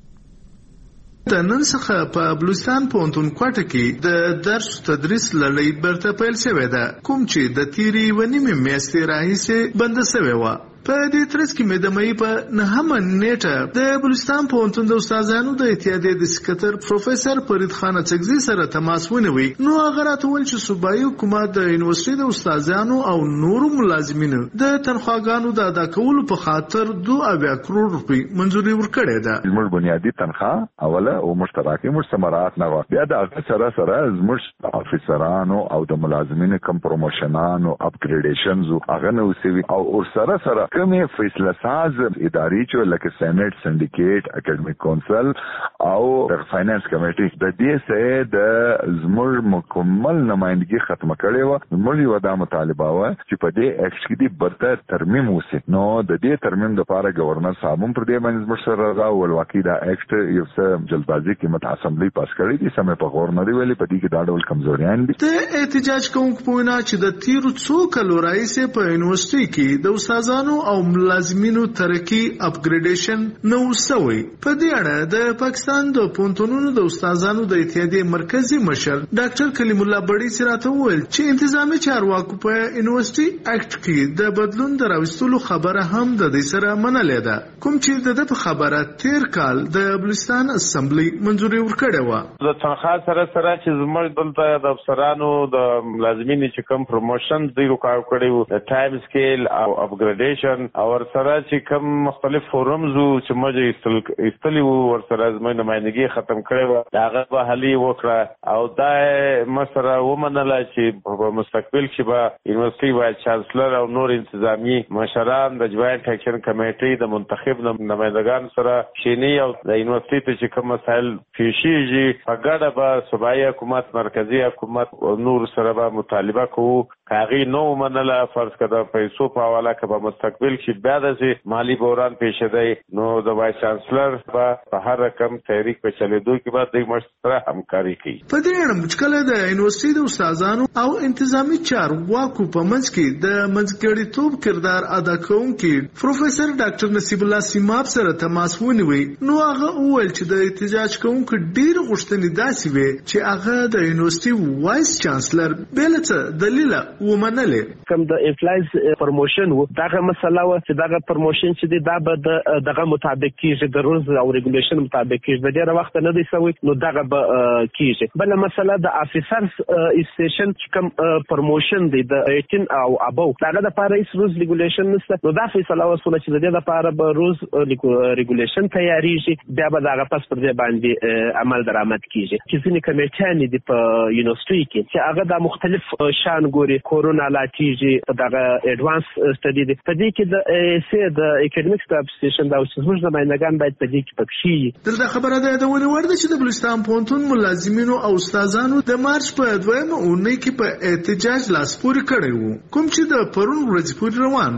د نن څخه په بلوچستان پوهنتون کوټه کې د درس تدریس لړۍ برته پیل شوې ده، کوم چې د تیرې یوې نیمې میاشتې راهیسې بنده شوې وه. په دې ترڅ کې مې د مې په نهمه نیټه د بلوچستان پوهنتون د استادانو د اتحادیې د سکرټر پروفیسور فرید خان چغزي سره تماس ونیوي. نو هغه راته وویل چې صوبایي حکومت د یونیورسيټي د استادانو او نورو ملازمینو د تنخواګانو د ادا کولو په خاطر دوه اویا کروڑ روپۍ منځوري ورکړې ده. زموږ بنیادی تنخواه اوله او مشترکي مستمرات نه و، بیا د هغه سره سره زموږ افیسرانو او د ملازمینو کم پروموشنانو اپګریډیشنز هغه نو سوي او ور سره سره کومه فیصله ساز اداري چې لکه سېنات، سندیکیټ، اکیډمیک کونسل او فاینانس کمیټي د دې سره د زموږ مکمل نمائندګي ختمه کړې و. زموږ یو د مطالبه و چې په دې اکټ کې د برته ترمیم وسی. نو د دې ترمیم لپاره گورنر صاحب هم پر دې باندې زموږ سره راغی او ولواکي دا اکټ یو څه جلدبازي کې مت اسمبلی پاس کړی دي. سمې په گورنر ویلي په دې کې دا ډول کمزوریان دي. د احتجاج کوونکو په وینا چې د تیرو څو کلو راهیسې په یونیورسيټي کې د استادانو او ملازمینو ترقی اپګریډیشن نو سوی. په دې اړه د پاکستان د پوهنتونونو د استادانو د اتحادیې مرکزی مشر ډاکټر کلیم الله بړی سراته وویل چې انتظامی چارواکو په یونیورسيټي اکټ کې د بدلون دراوستلو خبره هم د دې سره منلې ده، کوم چې د په خبره تیر کال د بلوچستان اسمبلی منځوري ورکړې و. د تنخواه سره سره چې زموږ دلته د افسرانو د ملازمینو چې کوم پروموشن دی رکاو کړی د ټایم سکیل او اپګریډیشن او ورسره چې کوم مختلف فورمز چې موږ استلی وو ورسره زموږ نمائندګي ختم کړې و، هغه به حلی وکړه او دا مسره ومنله چې په مستقبل کې به یونیورسيټي وایس چانسلر او نور انتظامی مشران د جوائنټ اکشن کمیټې د منتخب نمائندگان سره شینی او د یونیورسيټي چې کوم مسایل پیشیږي په ګډه به صوبایي حکومت، مرکزی حکومت او نور سره به مطالبه کوو. کاغي نو منله فرض کړه پیسو په حواله کې به مستقبل کې بیا د مالی بحران پیښ دی، نو د وایس چانسلر په هر رقم تحریک په چلیدو کې به د مشترک همکاري کوي. په دې اړه مشکله د یونیورسيټي د استادانو او انتظامی چارواکو په منځ کې د منځګړیتوب کردار ادا کوونکي پروفیسور ډاکټر نصیب الله سیماب سره تماس ونیوي. نو هغه وویل چې د احتجاج کوونکو ډیر غوښتنې داسې وي چې هغه د یونیورسيټي وایس چانسلر بلته دلیل ومنلې. کوم د انفلایز پروموشن و دغه مسله و چې دغه پروموشن چې دی دا به دغه مطابق کیږي، د رولز او ریګولیشن مطابق کیږي. د ډیره وخت نه دی سوی نو دغه به کیږي. بل مسله د افیسرز اسټیشن چې کوم پروموشن دی د اټین او ابو دغه د لپاره هیڅ رولز ریګولیشن نشته. نو دا فیصله وسوله چې د دې لپاره به رولز ریګولیشن تیاریږي، بیا به دغه پس پر دې باندې عمل درآمد کیږي. چې ځینې کمیټې دي په یونیورسيټي کې چې هغه د مختلف شان ګوري کورونا لا کیږي، دغه ایڈوانس سټډي دی. په دې کې د سي د اکیډمیک سټاف سټیشن دا اوس زموږ نمائندگان باید په دې کې پکشي. دا خبره ده د ولې ورده چې د بلوچستان پوهنتون ملازمینو او استادانو د مارچ په دویمه اونۍ کې په احتجاج لاس پورې کړی وو، کوم چې د پرون ورځ پورې روان وو.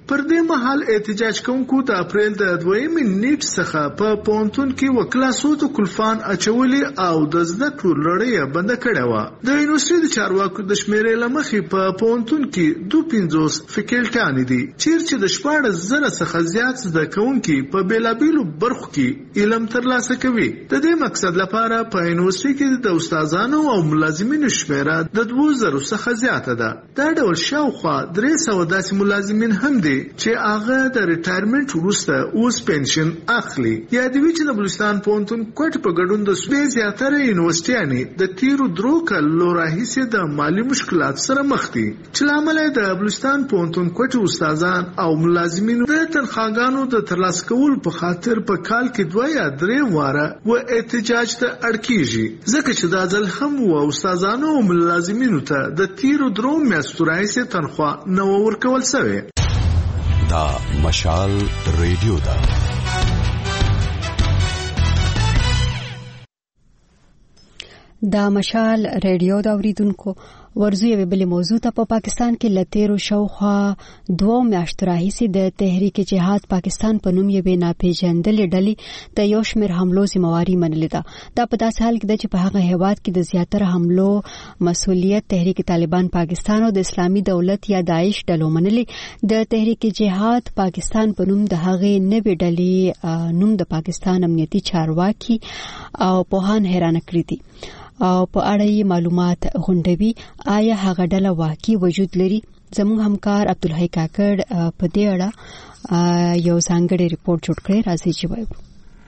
پر دې مهال احتجاج کوونکو د اپریل د دویمې نیټ څخه په پونتون کې وکلاسو ته کلفان اچولې او د زده کړو لړۍ بند کړې و. د یونیورسيټي د چارواکو د شمیرې لمخې په پونتون کې دوه پنځوس فیکلټیان دي چیرې د شپاړس زره څخه زیات زده کوونکي په بیلابیلو برخو کې علم ترلاسه کوي. د دې مقصد لپاره په یونیورسيټي کې د استادانو او ملازمینو شمیره د دوه زره څخه زیاته ده. دا ډول شاوخوا درې سوه داسې ملازمین هم دي چې هغه د ریټایرمنټ وروسته اوس پنشن اخلي. یادوي چې د بلوچستان پوهنتون کوټ په ګډون د صوبې زیاتره یونیورسيټیانې د تیرو درو کلونو راهیسې د مالی مشکلات سره مخ دي چې لامل یې د بلوچستان پوهنتون کوټ استادان او ملازمینو د تنخواګانو د ترلاسه کولو په خاطر په کال کې دوه یا درې واره و احتجاج ته اړ کیږي ځکه چې دا ځل هم و استادانو او ملازمینو ته د تیرو درو میاشتو راهیسې تنخوا نه ورکول شوې. دا مشال ریډیو دا دا مشال ریډیو دا اوریدونکو ورزو یو بل موضوع ته په پاکستان کې لتیرو شوخوا دوه میاشتو راهیسې د تحریک جهاد پاکستان په نوم یې ناپېژندلې ډلې د یو شمېر حملو ذمہواري منلې ده. دا په داسې حال کې ده چې په هغه هیواد کې د زیاتره حملو مسؤلیت تحریک طالبان پاکستان او د اسلامي دولت یا داعش ډلو منلې. د تحریک جهاد پاکستان په نوم د هغې نوې ډلې نوم د پاکستان امنیتي چارواکي او پوهان حیرانه کړي دي او په اړه یې معلومات غونډوي. آیا هغه ډله واقعي وجود لري؟ زموږ همکار عبدالحی کاکړ په دې اړه یو ځانګړی ریپورت جوړ کړی، راځي چې وایو.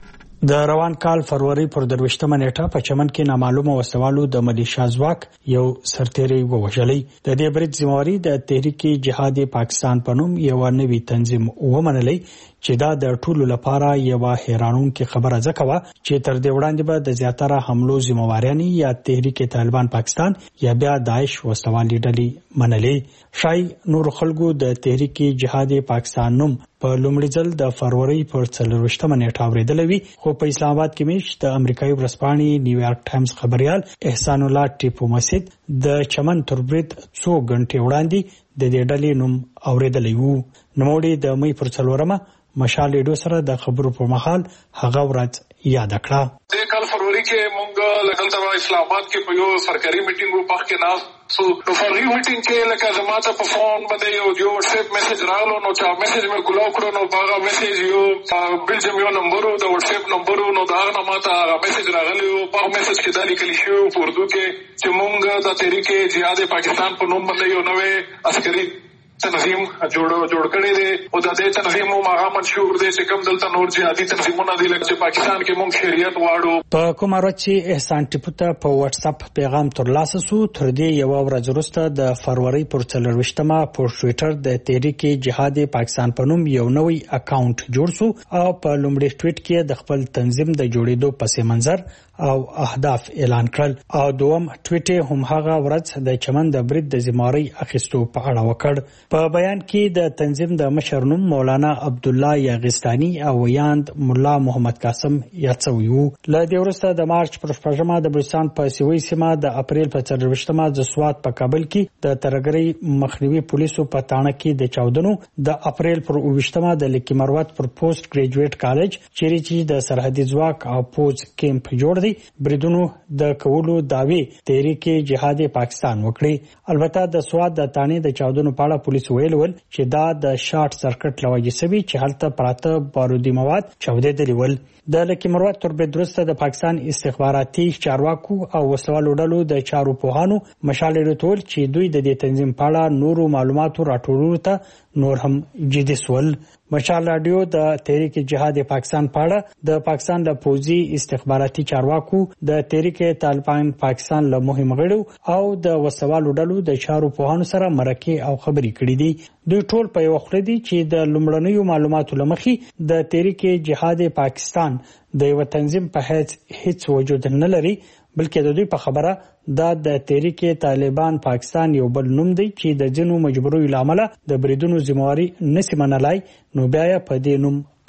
د روان کال فروری پر درویشتمه نیټه په چمن کې نامعلومه وسوالو د ملیشیا ځواک یو سرتیری ووژلی. د دې برید ذمہواري د تحریک جهاد پاکستان په نوم یو نوی تنظیم ومنلی چې دا د ټولو لپاره یو حیرانونکې خبره ځکه وه چې تر دې وړاندې به د زیاتره حملو ذمہواریان یا تحریک طالبان پاکستان یا بیا داعش وسوالي ډلې منلې. شای نور خلکو د تحریک جهاد پاکستان نوم په لومړي ځل د فروری پر څلرویشتمه نیټه اورېدلی وي، خو په اسلام آباد کې میش د امریکایي ورځپاڼې نیویارک ټایمز خبریال احسان الله ټیپو مسجد د چمن تر برید څو غنټې وړاندې د دې ډلې نوم اورېدلی وو. نوموړي د مې پر څلورمه مشال ریډیو سره د خبرو پر مهال هغه ورځ یاد کړه. د کال فروری کې مونږ لکه اسلام آباد کې په یو سرکاري میټینګ په پخ کې ناس سو په فرغي میټینګ کې لکه زماته په فون باندې یو یو واتس اپ میسج راغلو نو چا میسج مې ګلو کړو نو هغه میسج یو بلجیم یو نمبر د واتس اپ نمبر نو دا هغه ماته هغه میسج راغلی او په میسج کې دا لیکل شوی په اردو کې چې مونږ د تحریک جهاد پاکستان په نوم باندې یو نوې عسکري تنظیم جوړ جوړ کړی دی او د دې تنظیم هغه منشور دی چې کوم دلته نور جهادي تنظیمونه دي لکه پاکستان کې مونږ شریعت واړو. په کومه ورځ چې احسان ټیپو ته په واتس اپ پیغام ترلاسه سو تر دې یو ورځ وروسته د فروری پر څلرویشتمه په ټویټر د تحریک جهاد پاکستان په نوم یو نوی اکاونټ جوړ سو او په لومړي ټویټ کې د خپل تنظیم د جوړېدو پس منظر او اهداف اعلان کړل او دوم ټویټ هم هغه ورځ د چمن د برید د ذمہواري اخیستو په اړه وکړ. په بیان کې د تنظیم د مشر نوم مولانا عبدالله یاغستانی او ویاند مولا محمد قاسم یاد شوی وو. له دې وروسته د مارچ پر شپږمه د بلوچستان په سیوی سیمه د اپریل په څلرویشتمه د سوات په کابل کې د ترګری مخنیوي پولیسو په تاڼه کې د چاودنو، د اپریل پر اوویشتمه د لکی مروت پر پوسټ ګریجویټ کالج چیرې چې د سرحدي ځواک او پوز کیمپ جوړ دی بریدونو د کولو داوی تحریک جهاد پاکستان وکړي. البته د سواد د تانې د چاودنو په اړه پولیس ویل ول چې دا د شارټ سرکټ لوجې سوي چې هلته پراته بارودي مواد چاودېدلي ول. د لکی مروت تر برید وروسته د پاکستان استخباراتي چارواکو او وسلوالو ډلو د چارو پوهانو مشال ریټول چې دوی د دې تنظیم په اړه نورو معلوماتو راټولولو ته نور هم جدي سول. مشال رادیو د تحریک جهاد پاکستان په اړه د پاکستان د پوځي استخباراتي چارواکو د تحریک طالبان پاکستان له مهم غړو او د وسوالو ډلو د چارو پوهانو سره مرکه او خبري کړې دي. دوی ټول په یو خله دي چې د لومړنیو معلوماتو لمخې د تحریک جهاد پاکستان د یو تنظیم په حیث هیڅ وجود نه لري، بلکې د دوی په خبره دا د تحریک طالبان پاکستان یو بل نوم دی چې د جنو مجبوري لامل د بریدونو ذمہواري نسی منلای، نو بیا په دې نوم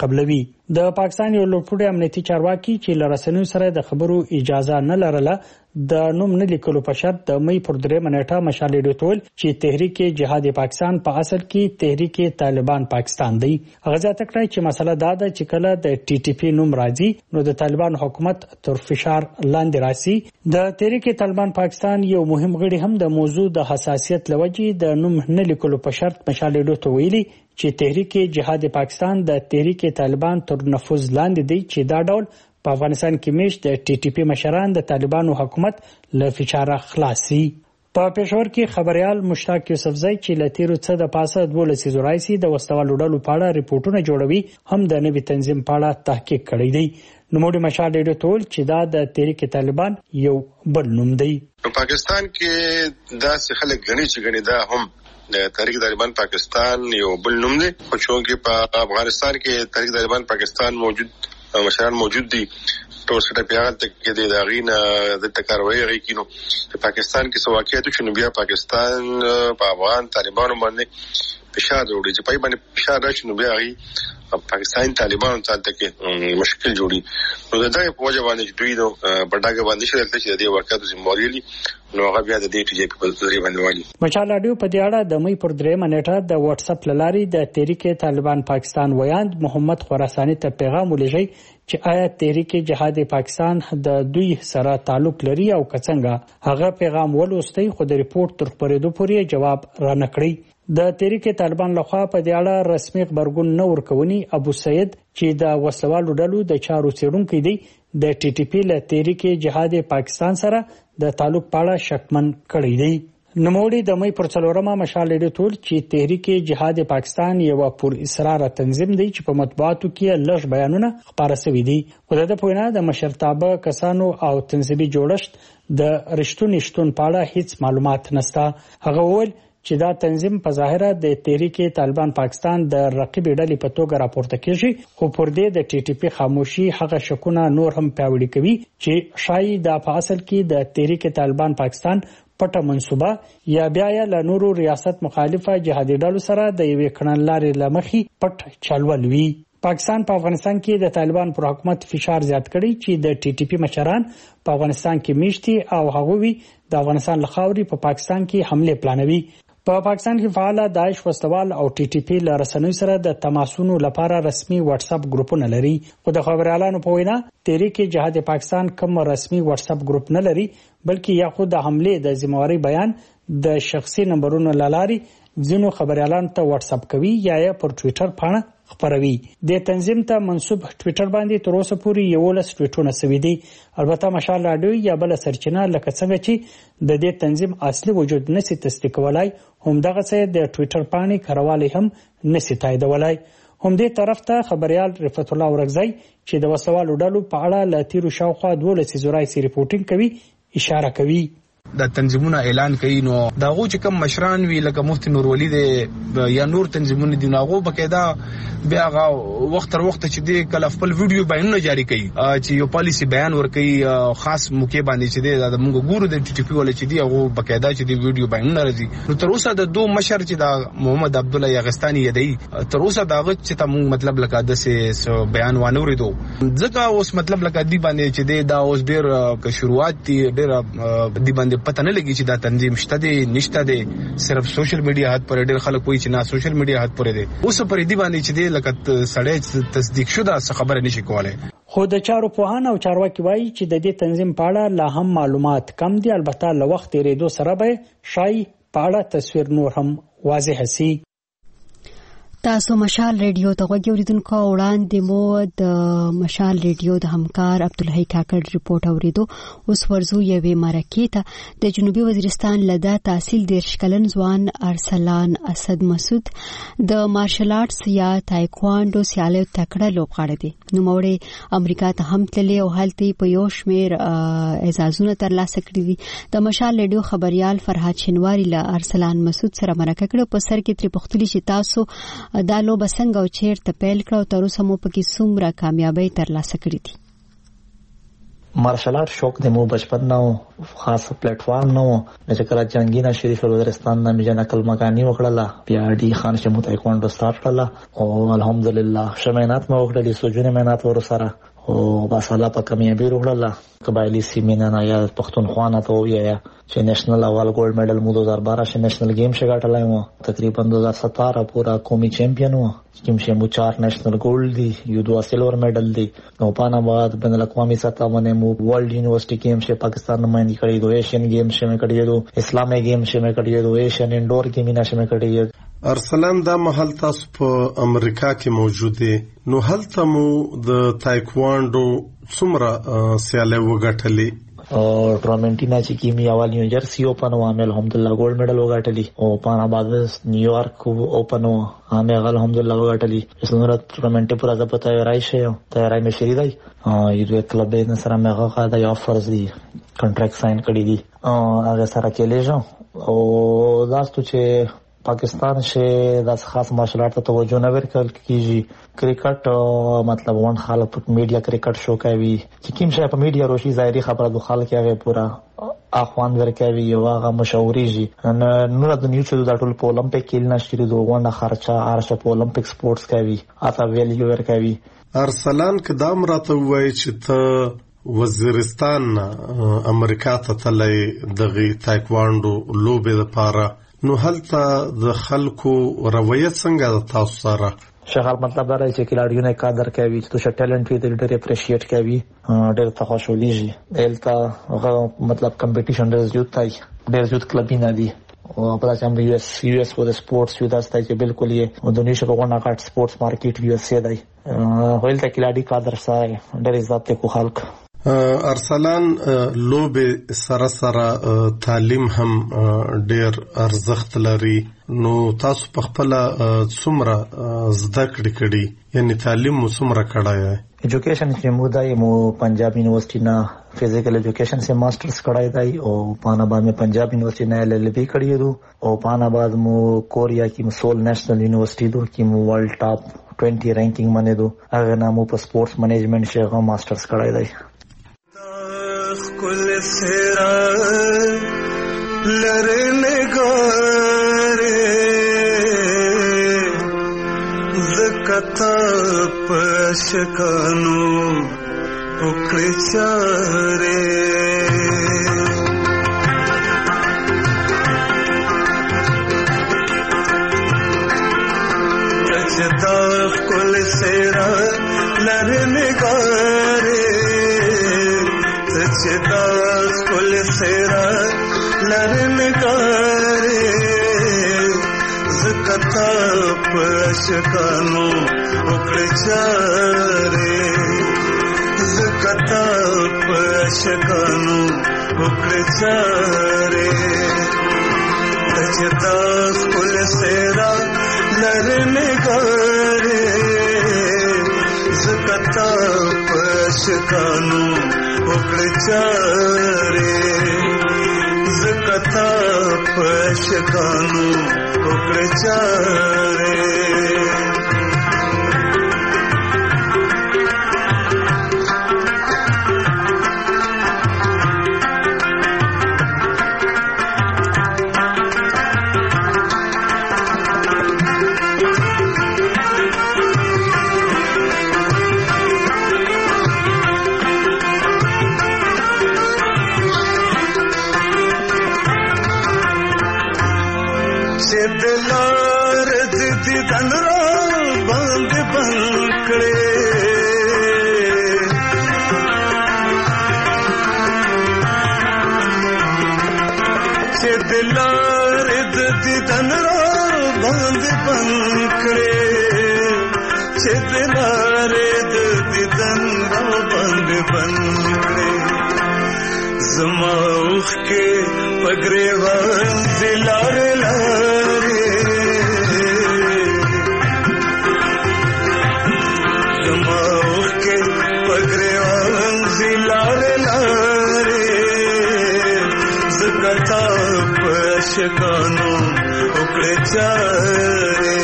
قبلوي. د پاکستان یو لوړپوړی امنیتي چارواکي چې لرسنوي سره د خبرو اجازه نه لرله د نوم نه لیکلو په شرط د مې پر درې منېټه مشال ډیټول چې تحریک جهاد پاکستان په اصل کې تحریک طالبان پاکستان دی. هغه ځکه چې مسله دا ده چې کله د ټي ټي پی نوم راځي نو د طالبان حکومت تر فشار لاندې راسي. د تحریک طالبان پاکستان یو مهم غړي هم د موضوع د حساسیت لوجې د نوم نه لیکلو په شرط مشال ډیټول ویلي چې تحریک جهاد پاکستان د تحریک طالبان تر نفوذ لاندې دی چې دا ډول په افغانستان کې میش د ټي ټي پی مشران د طالبانو حکومت له فشار خلاصي. په پېښور کې خبريال مشتاق یوسفزئی چې لتیرو څه د پاسه دولسي زورایسي د وسوالو ډلو په اړه ریپورتونه جوړوي هم د نوي تنظیم په اړه تحقیق کړی دی. نو موږ مشال ډیډو ټول چې دا د تحریک طالبان یو بل نوم دی. په پاکستان کې دا څه خلک غني چې غني دا هم د تحریک طالبان پاکستان یو بل نوم دی. خو چې په افغانستان کې تحریک طالبان پاکستان موجود مشران موجود دي ټول څه په هغه کې د داغینا د تکاروي غي کینو په پاکستان کې سواکیات چې نو بیا پاکستان په افغان طالبانو باندې فشار وروړي چې پای باندې فشار راشي نو بیا غي پاکستان طالبانو ته تکي مشکل جوړي. نو دا په وجه باندې دوی نو پټاګه باندې شول چې د واقعیت زموږ نو هغه بیا د دې ټي جي په ذریعہ باندې وایي. مشال اډیو په دې اړه د مې پر درې منېټه د واتس اپ لاري د تحریک طالبان پاکستان ویاند محمد خراساني ته پیغام ولېږي چې آیا تحریک جهاد پاکستان د دوی سره تعلق لري او څنګه. هغه پیغام ولوستي خو د ریپورت تر خبرېدو پورې جواب را نکړي. د تحریک طالبان لخوا په دې اړه رسمي خبرګون نه ورکونی ابو سید چې د وسوالو ډلو د چارو څېړونکو دی د ټي ټي پی له تحریک جهاد پاکستان سره د تعلق په اړه شکمن کړی دی. نوموړي د مې پر څلورمه مشال ډیټول چې تحریک جهاد پاکستان یو پر اصرار تنظیم دی چې په مطبوعاتو کې لږ بیانونه خبره شوي دي. خو د پوینه د مشرتابه کسانو او تنظیمي جوړښت د رښتونی شتون په اړه هیڅ معلومات نشته. هغه وویل چې دا تنظیم په ظاهره د تحریک طالبان پاکستان د رقیب ډلې په توګه راپورته کیږي خو پر دې د ټي ټي پی خاموشي هغه شکونه نور هم پیاوړي کوي چې شایي د په اصل کې د تحریک طالبان پاکستان پټه منسوبه یا بیا له نورو ریاست مخالفه جهادي ډلو سره د یوې کړنلارې لمخې پټ چلول وی. پاکستان په افغانستان کې د طالبان پر حکومت فشار زیات کړي چې د ټي ټي پی مشران په افغانستان کې میشتي او هغه وی د افغانستان لخوا په پاکستان کې حمله پلانوي. په پاکستان کې فعال داعش وسوال او ټي ټي پی له رسنوي سره د تماسونو لپاره رسمي واتس اپ ګروپونه لري. خو د خبريالانو په وینا تحریک جهاد پاکستان کوم رسمي واتس اپ ګروپ نه لري بلکې یا خود د حمله د ذمہواری بیان د شخصي نمبرونو لاري ځینو خبريالانو ته واتس اپ کوي یا یې پر ټوئیټر پاڼه خبروي. د تنظیم ته منسوب ټوئیټر باندې تر اوسه پورې یو لس ټویټونه سوي دي. البته مشال راډیو یا بل سرچینه لکه څنګه چې د دې تنظیم اصلي وجود نشي تصدیقولای هم دغه څه د ټوئیټر پاڼې کاروالی هم نشي تاییدولای. هم دې طرف ته خبريال رفعت الله ورغزی چې د وسوالو ډلو په اړه لتیرو شاوخوا دولسي زورایسي ریپورتینګ کوي اشاره کوي. د تنظیمونو اعلان کوي نو داغه چې کوم مشران وی لکه مفتی نور ولی دی یا نور تنظیمونه دی ناغو بقاعده بیا غا وخت تر وخت چې دی کله خپل ویډیو بیانونه جاری کوي چې یو پالیسی بیان ور کوي خاص موقع باندې چې دی د موږ ګورو د ټي ټي پی ول چې دی هغه بقاعده چې دی ویډیو بیانونه راځي. نو تر اوسه د دوه مشر چې دا محمد عبد الله یغستانی دی تر اوسه داغه چې ته موږ مطلب لکه د سه بیان وانه ورېدو ځکه اوس مطلب لکه دی باندې چې دی دا اوس ډیر ک شروعات دی ډیر دی باندې پته نه لګي چې دا تنظیم شته دي نشته دي صرف سوشل میډیا هات پر ډېر خلک وایي چې نه سوشل میډیا هات پر دي اوس پر دې باندې چې دي لکه سړی تصدیق شوه څه خبره نشي کولای. خو د چارو پوهان او چارواکي وایي چې د دې تنظیم په اړه لا هم معلومات کم دي. البته له وخت تیریدو سره به شای په اړه تصویر نور هم واضح شي. تاسو مشال ریډیو ته غوږی اوریدونکو وړاندې مو د مشال ریډیو د همکار عبدالحی کاکړ ریپورت اوریدو. اوس ورزو یوې مرکې ته د جنوبي وزیرستان لدا تحصیل دیرش کلن ځوان ارسلان اسد مسعود د مارشل آرټس یا تایکواندو سیالیو تکړه لوبغاړی دی. نوموړی امریکا ته هم تللی او هلته په یو شمېر اعزازونه ترلاسه کړي دي. د مشال ریډیو خبريال فرهاد شینواری له ارسلان مسعود سره مرکه کړه. په سر کې تری پختلی چې تاسو دا لوبه څنګه او چیرته پیل کړو تر اوسه مو پکې څومره کامیابی ترلاسه کړې دي؟ مارشل آرټ شوق د مو بچپن نو خاص پلیټ فارم نو چې کله جنگینا شریف وزیرستان نه میجن عقل مکانی وکړه بیا ډي خان شمو تایکوانډو سٹارټ کړه او الحمدلله شمینات مو وکړه د سوجونه مینات ور سره او بس الله په کامیابی وکړه قبایلی سیمه نه یا پښتونخوا نه ته ویا چې نېشنل اول ګولډ میډل مو دو هزار بارہ کې نېشنل گیم شي ګټلای مو تقریبا دو هزار سترہ پورا قومي چیمپئن وو کوم چې مو چار نېشنل ګولډ دي یو دوه سیلور میډل دي نو پانا بعد بین الاقوامی سطح باندې مو ورلد یونیورسيټي گیم شي پاکستان نمائندگی کړی دو ایشین گیم شي مې کړی دو اسلامي گیم شي مې کړی دو ایشین انډور گیم نه شي مې کړی. ارسلان دا محل تاسو په امریکا کې موجود دي نو هلته مو د تایکوانډو څومره سیاله وګټلې او ټورنمنټینا چې کیمی اول نیو جرسی اوپن و عامل الحمدلله ګولډ میډل وګټلی او پانا بعد نیویارک اوپن و عامل الحمدلله وګټلی اسنور ټورنمنټ پر ازه پته راځي ته راځي مې شری دی یو کلب نه سره مې هغه دا آفرز دی کنټراکټ ساين کړی دی هغه سره کې لېجو او لاستو چې پاکستان شه د خاص مارشل آرټ ته توجه نه ورکړل کیږي کرکټ مطلب وان خلک میډیا کرکټ شو کوي چې کوم شي په میډیا روشي ظاهري خبره د خلک هغه پورا اخوان ورکوي یو هغه مشوريږي نو د نیو چې د ټول په اولمپیک کې نشری دوه غونډه خرچه ارشه په اولمپیک سپورتس کوي اته ویلیو ورکوي. ارسلان کدام راته وایي چې ته وزیرستان امریکا ته تللی دغه تایکوانډو لوبه لپاره نو هلته د خلکو رویت څنګه د تاسو سره شغال مطلب دا چې کلاډیو نه قدر کوي چې تو ټیلنټ وي د ډېر اپریشیټ کوي ډېر ته خوشحاليږي دلته هغه مطلب کمپټیشن ډېر زیات دی ډېر زیات کلبونه دي او په داسې هم یو اس یو اس فور سپورتس یو داسې چې بالکل یې د دنیا شپه غونډه کاټ سپورتس مارکیټ یو اس ای دی هولته کلاډي قدر سره ډېر عزت کو خلک. ارسلان لوبه سره سره تعلیم هم ډیر ارزښت لري نو تاسو په خپل څومره زده کړې کړي یعنی تعلیم مو څومره کړای ایجوکیشن چې مو دای مو پنجاب یونیورسيټي نه فزیکل ایجوکیشن سے ماسترز کړای دی او پانا بعد میں پنجاب یونیورسيټي نه ایل ایل بی کړی دو او پانا بعد مو کوریا کی مسول نیشنل یونیورسيټي دو کی مو ورلد ټاپ بیس رینکینګ باندې دو هغه نامو په سپورتس مینجمنت شغه ماسترز کړای دی. کل سیرا لرنے گارے زکتا پشکانو اکڑ چارے ججتا کل سیرا لرنے گارے چداس کل سیرا لرن گارے زکتا پشکانو اکڑ چارے زکتا پشکانو اکڑ چارے چداس کل سیرا لرن گارے زکتا پشکانو اکڑ چارے زکتا پشکانو اکڑ چارے زماوخ کے پگریوان دلار لارے زماوخ کے پگریوان دلار لارے زکتا پشکانو اکڑ چارے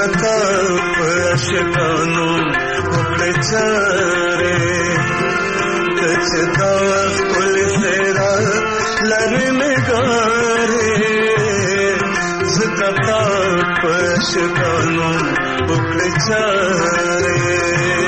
زکتا پشکانو اکڑ چارے کچدا خپل سرا لرنګاره زکتا پښکانو وکړه چاره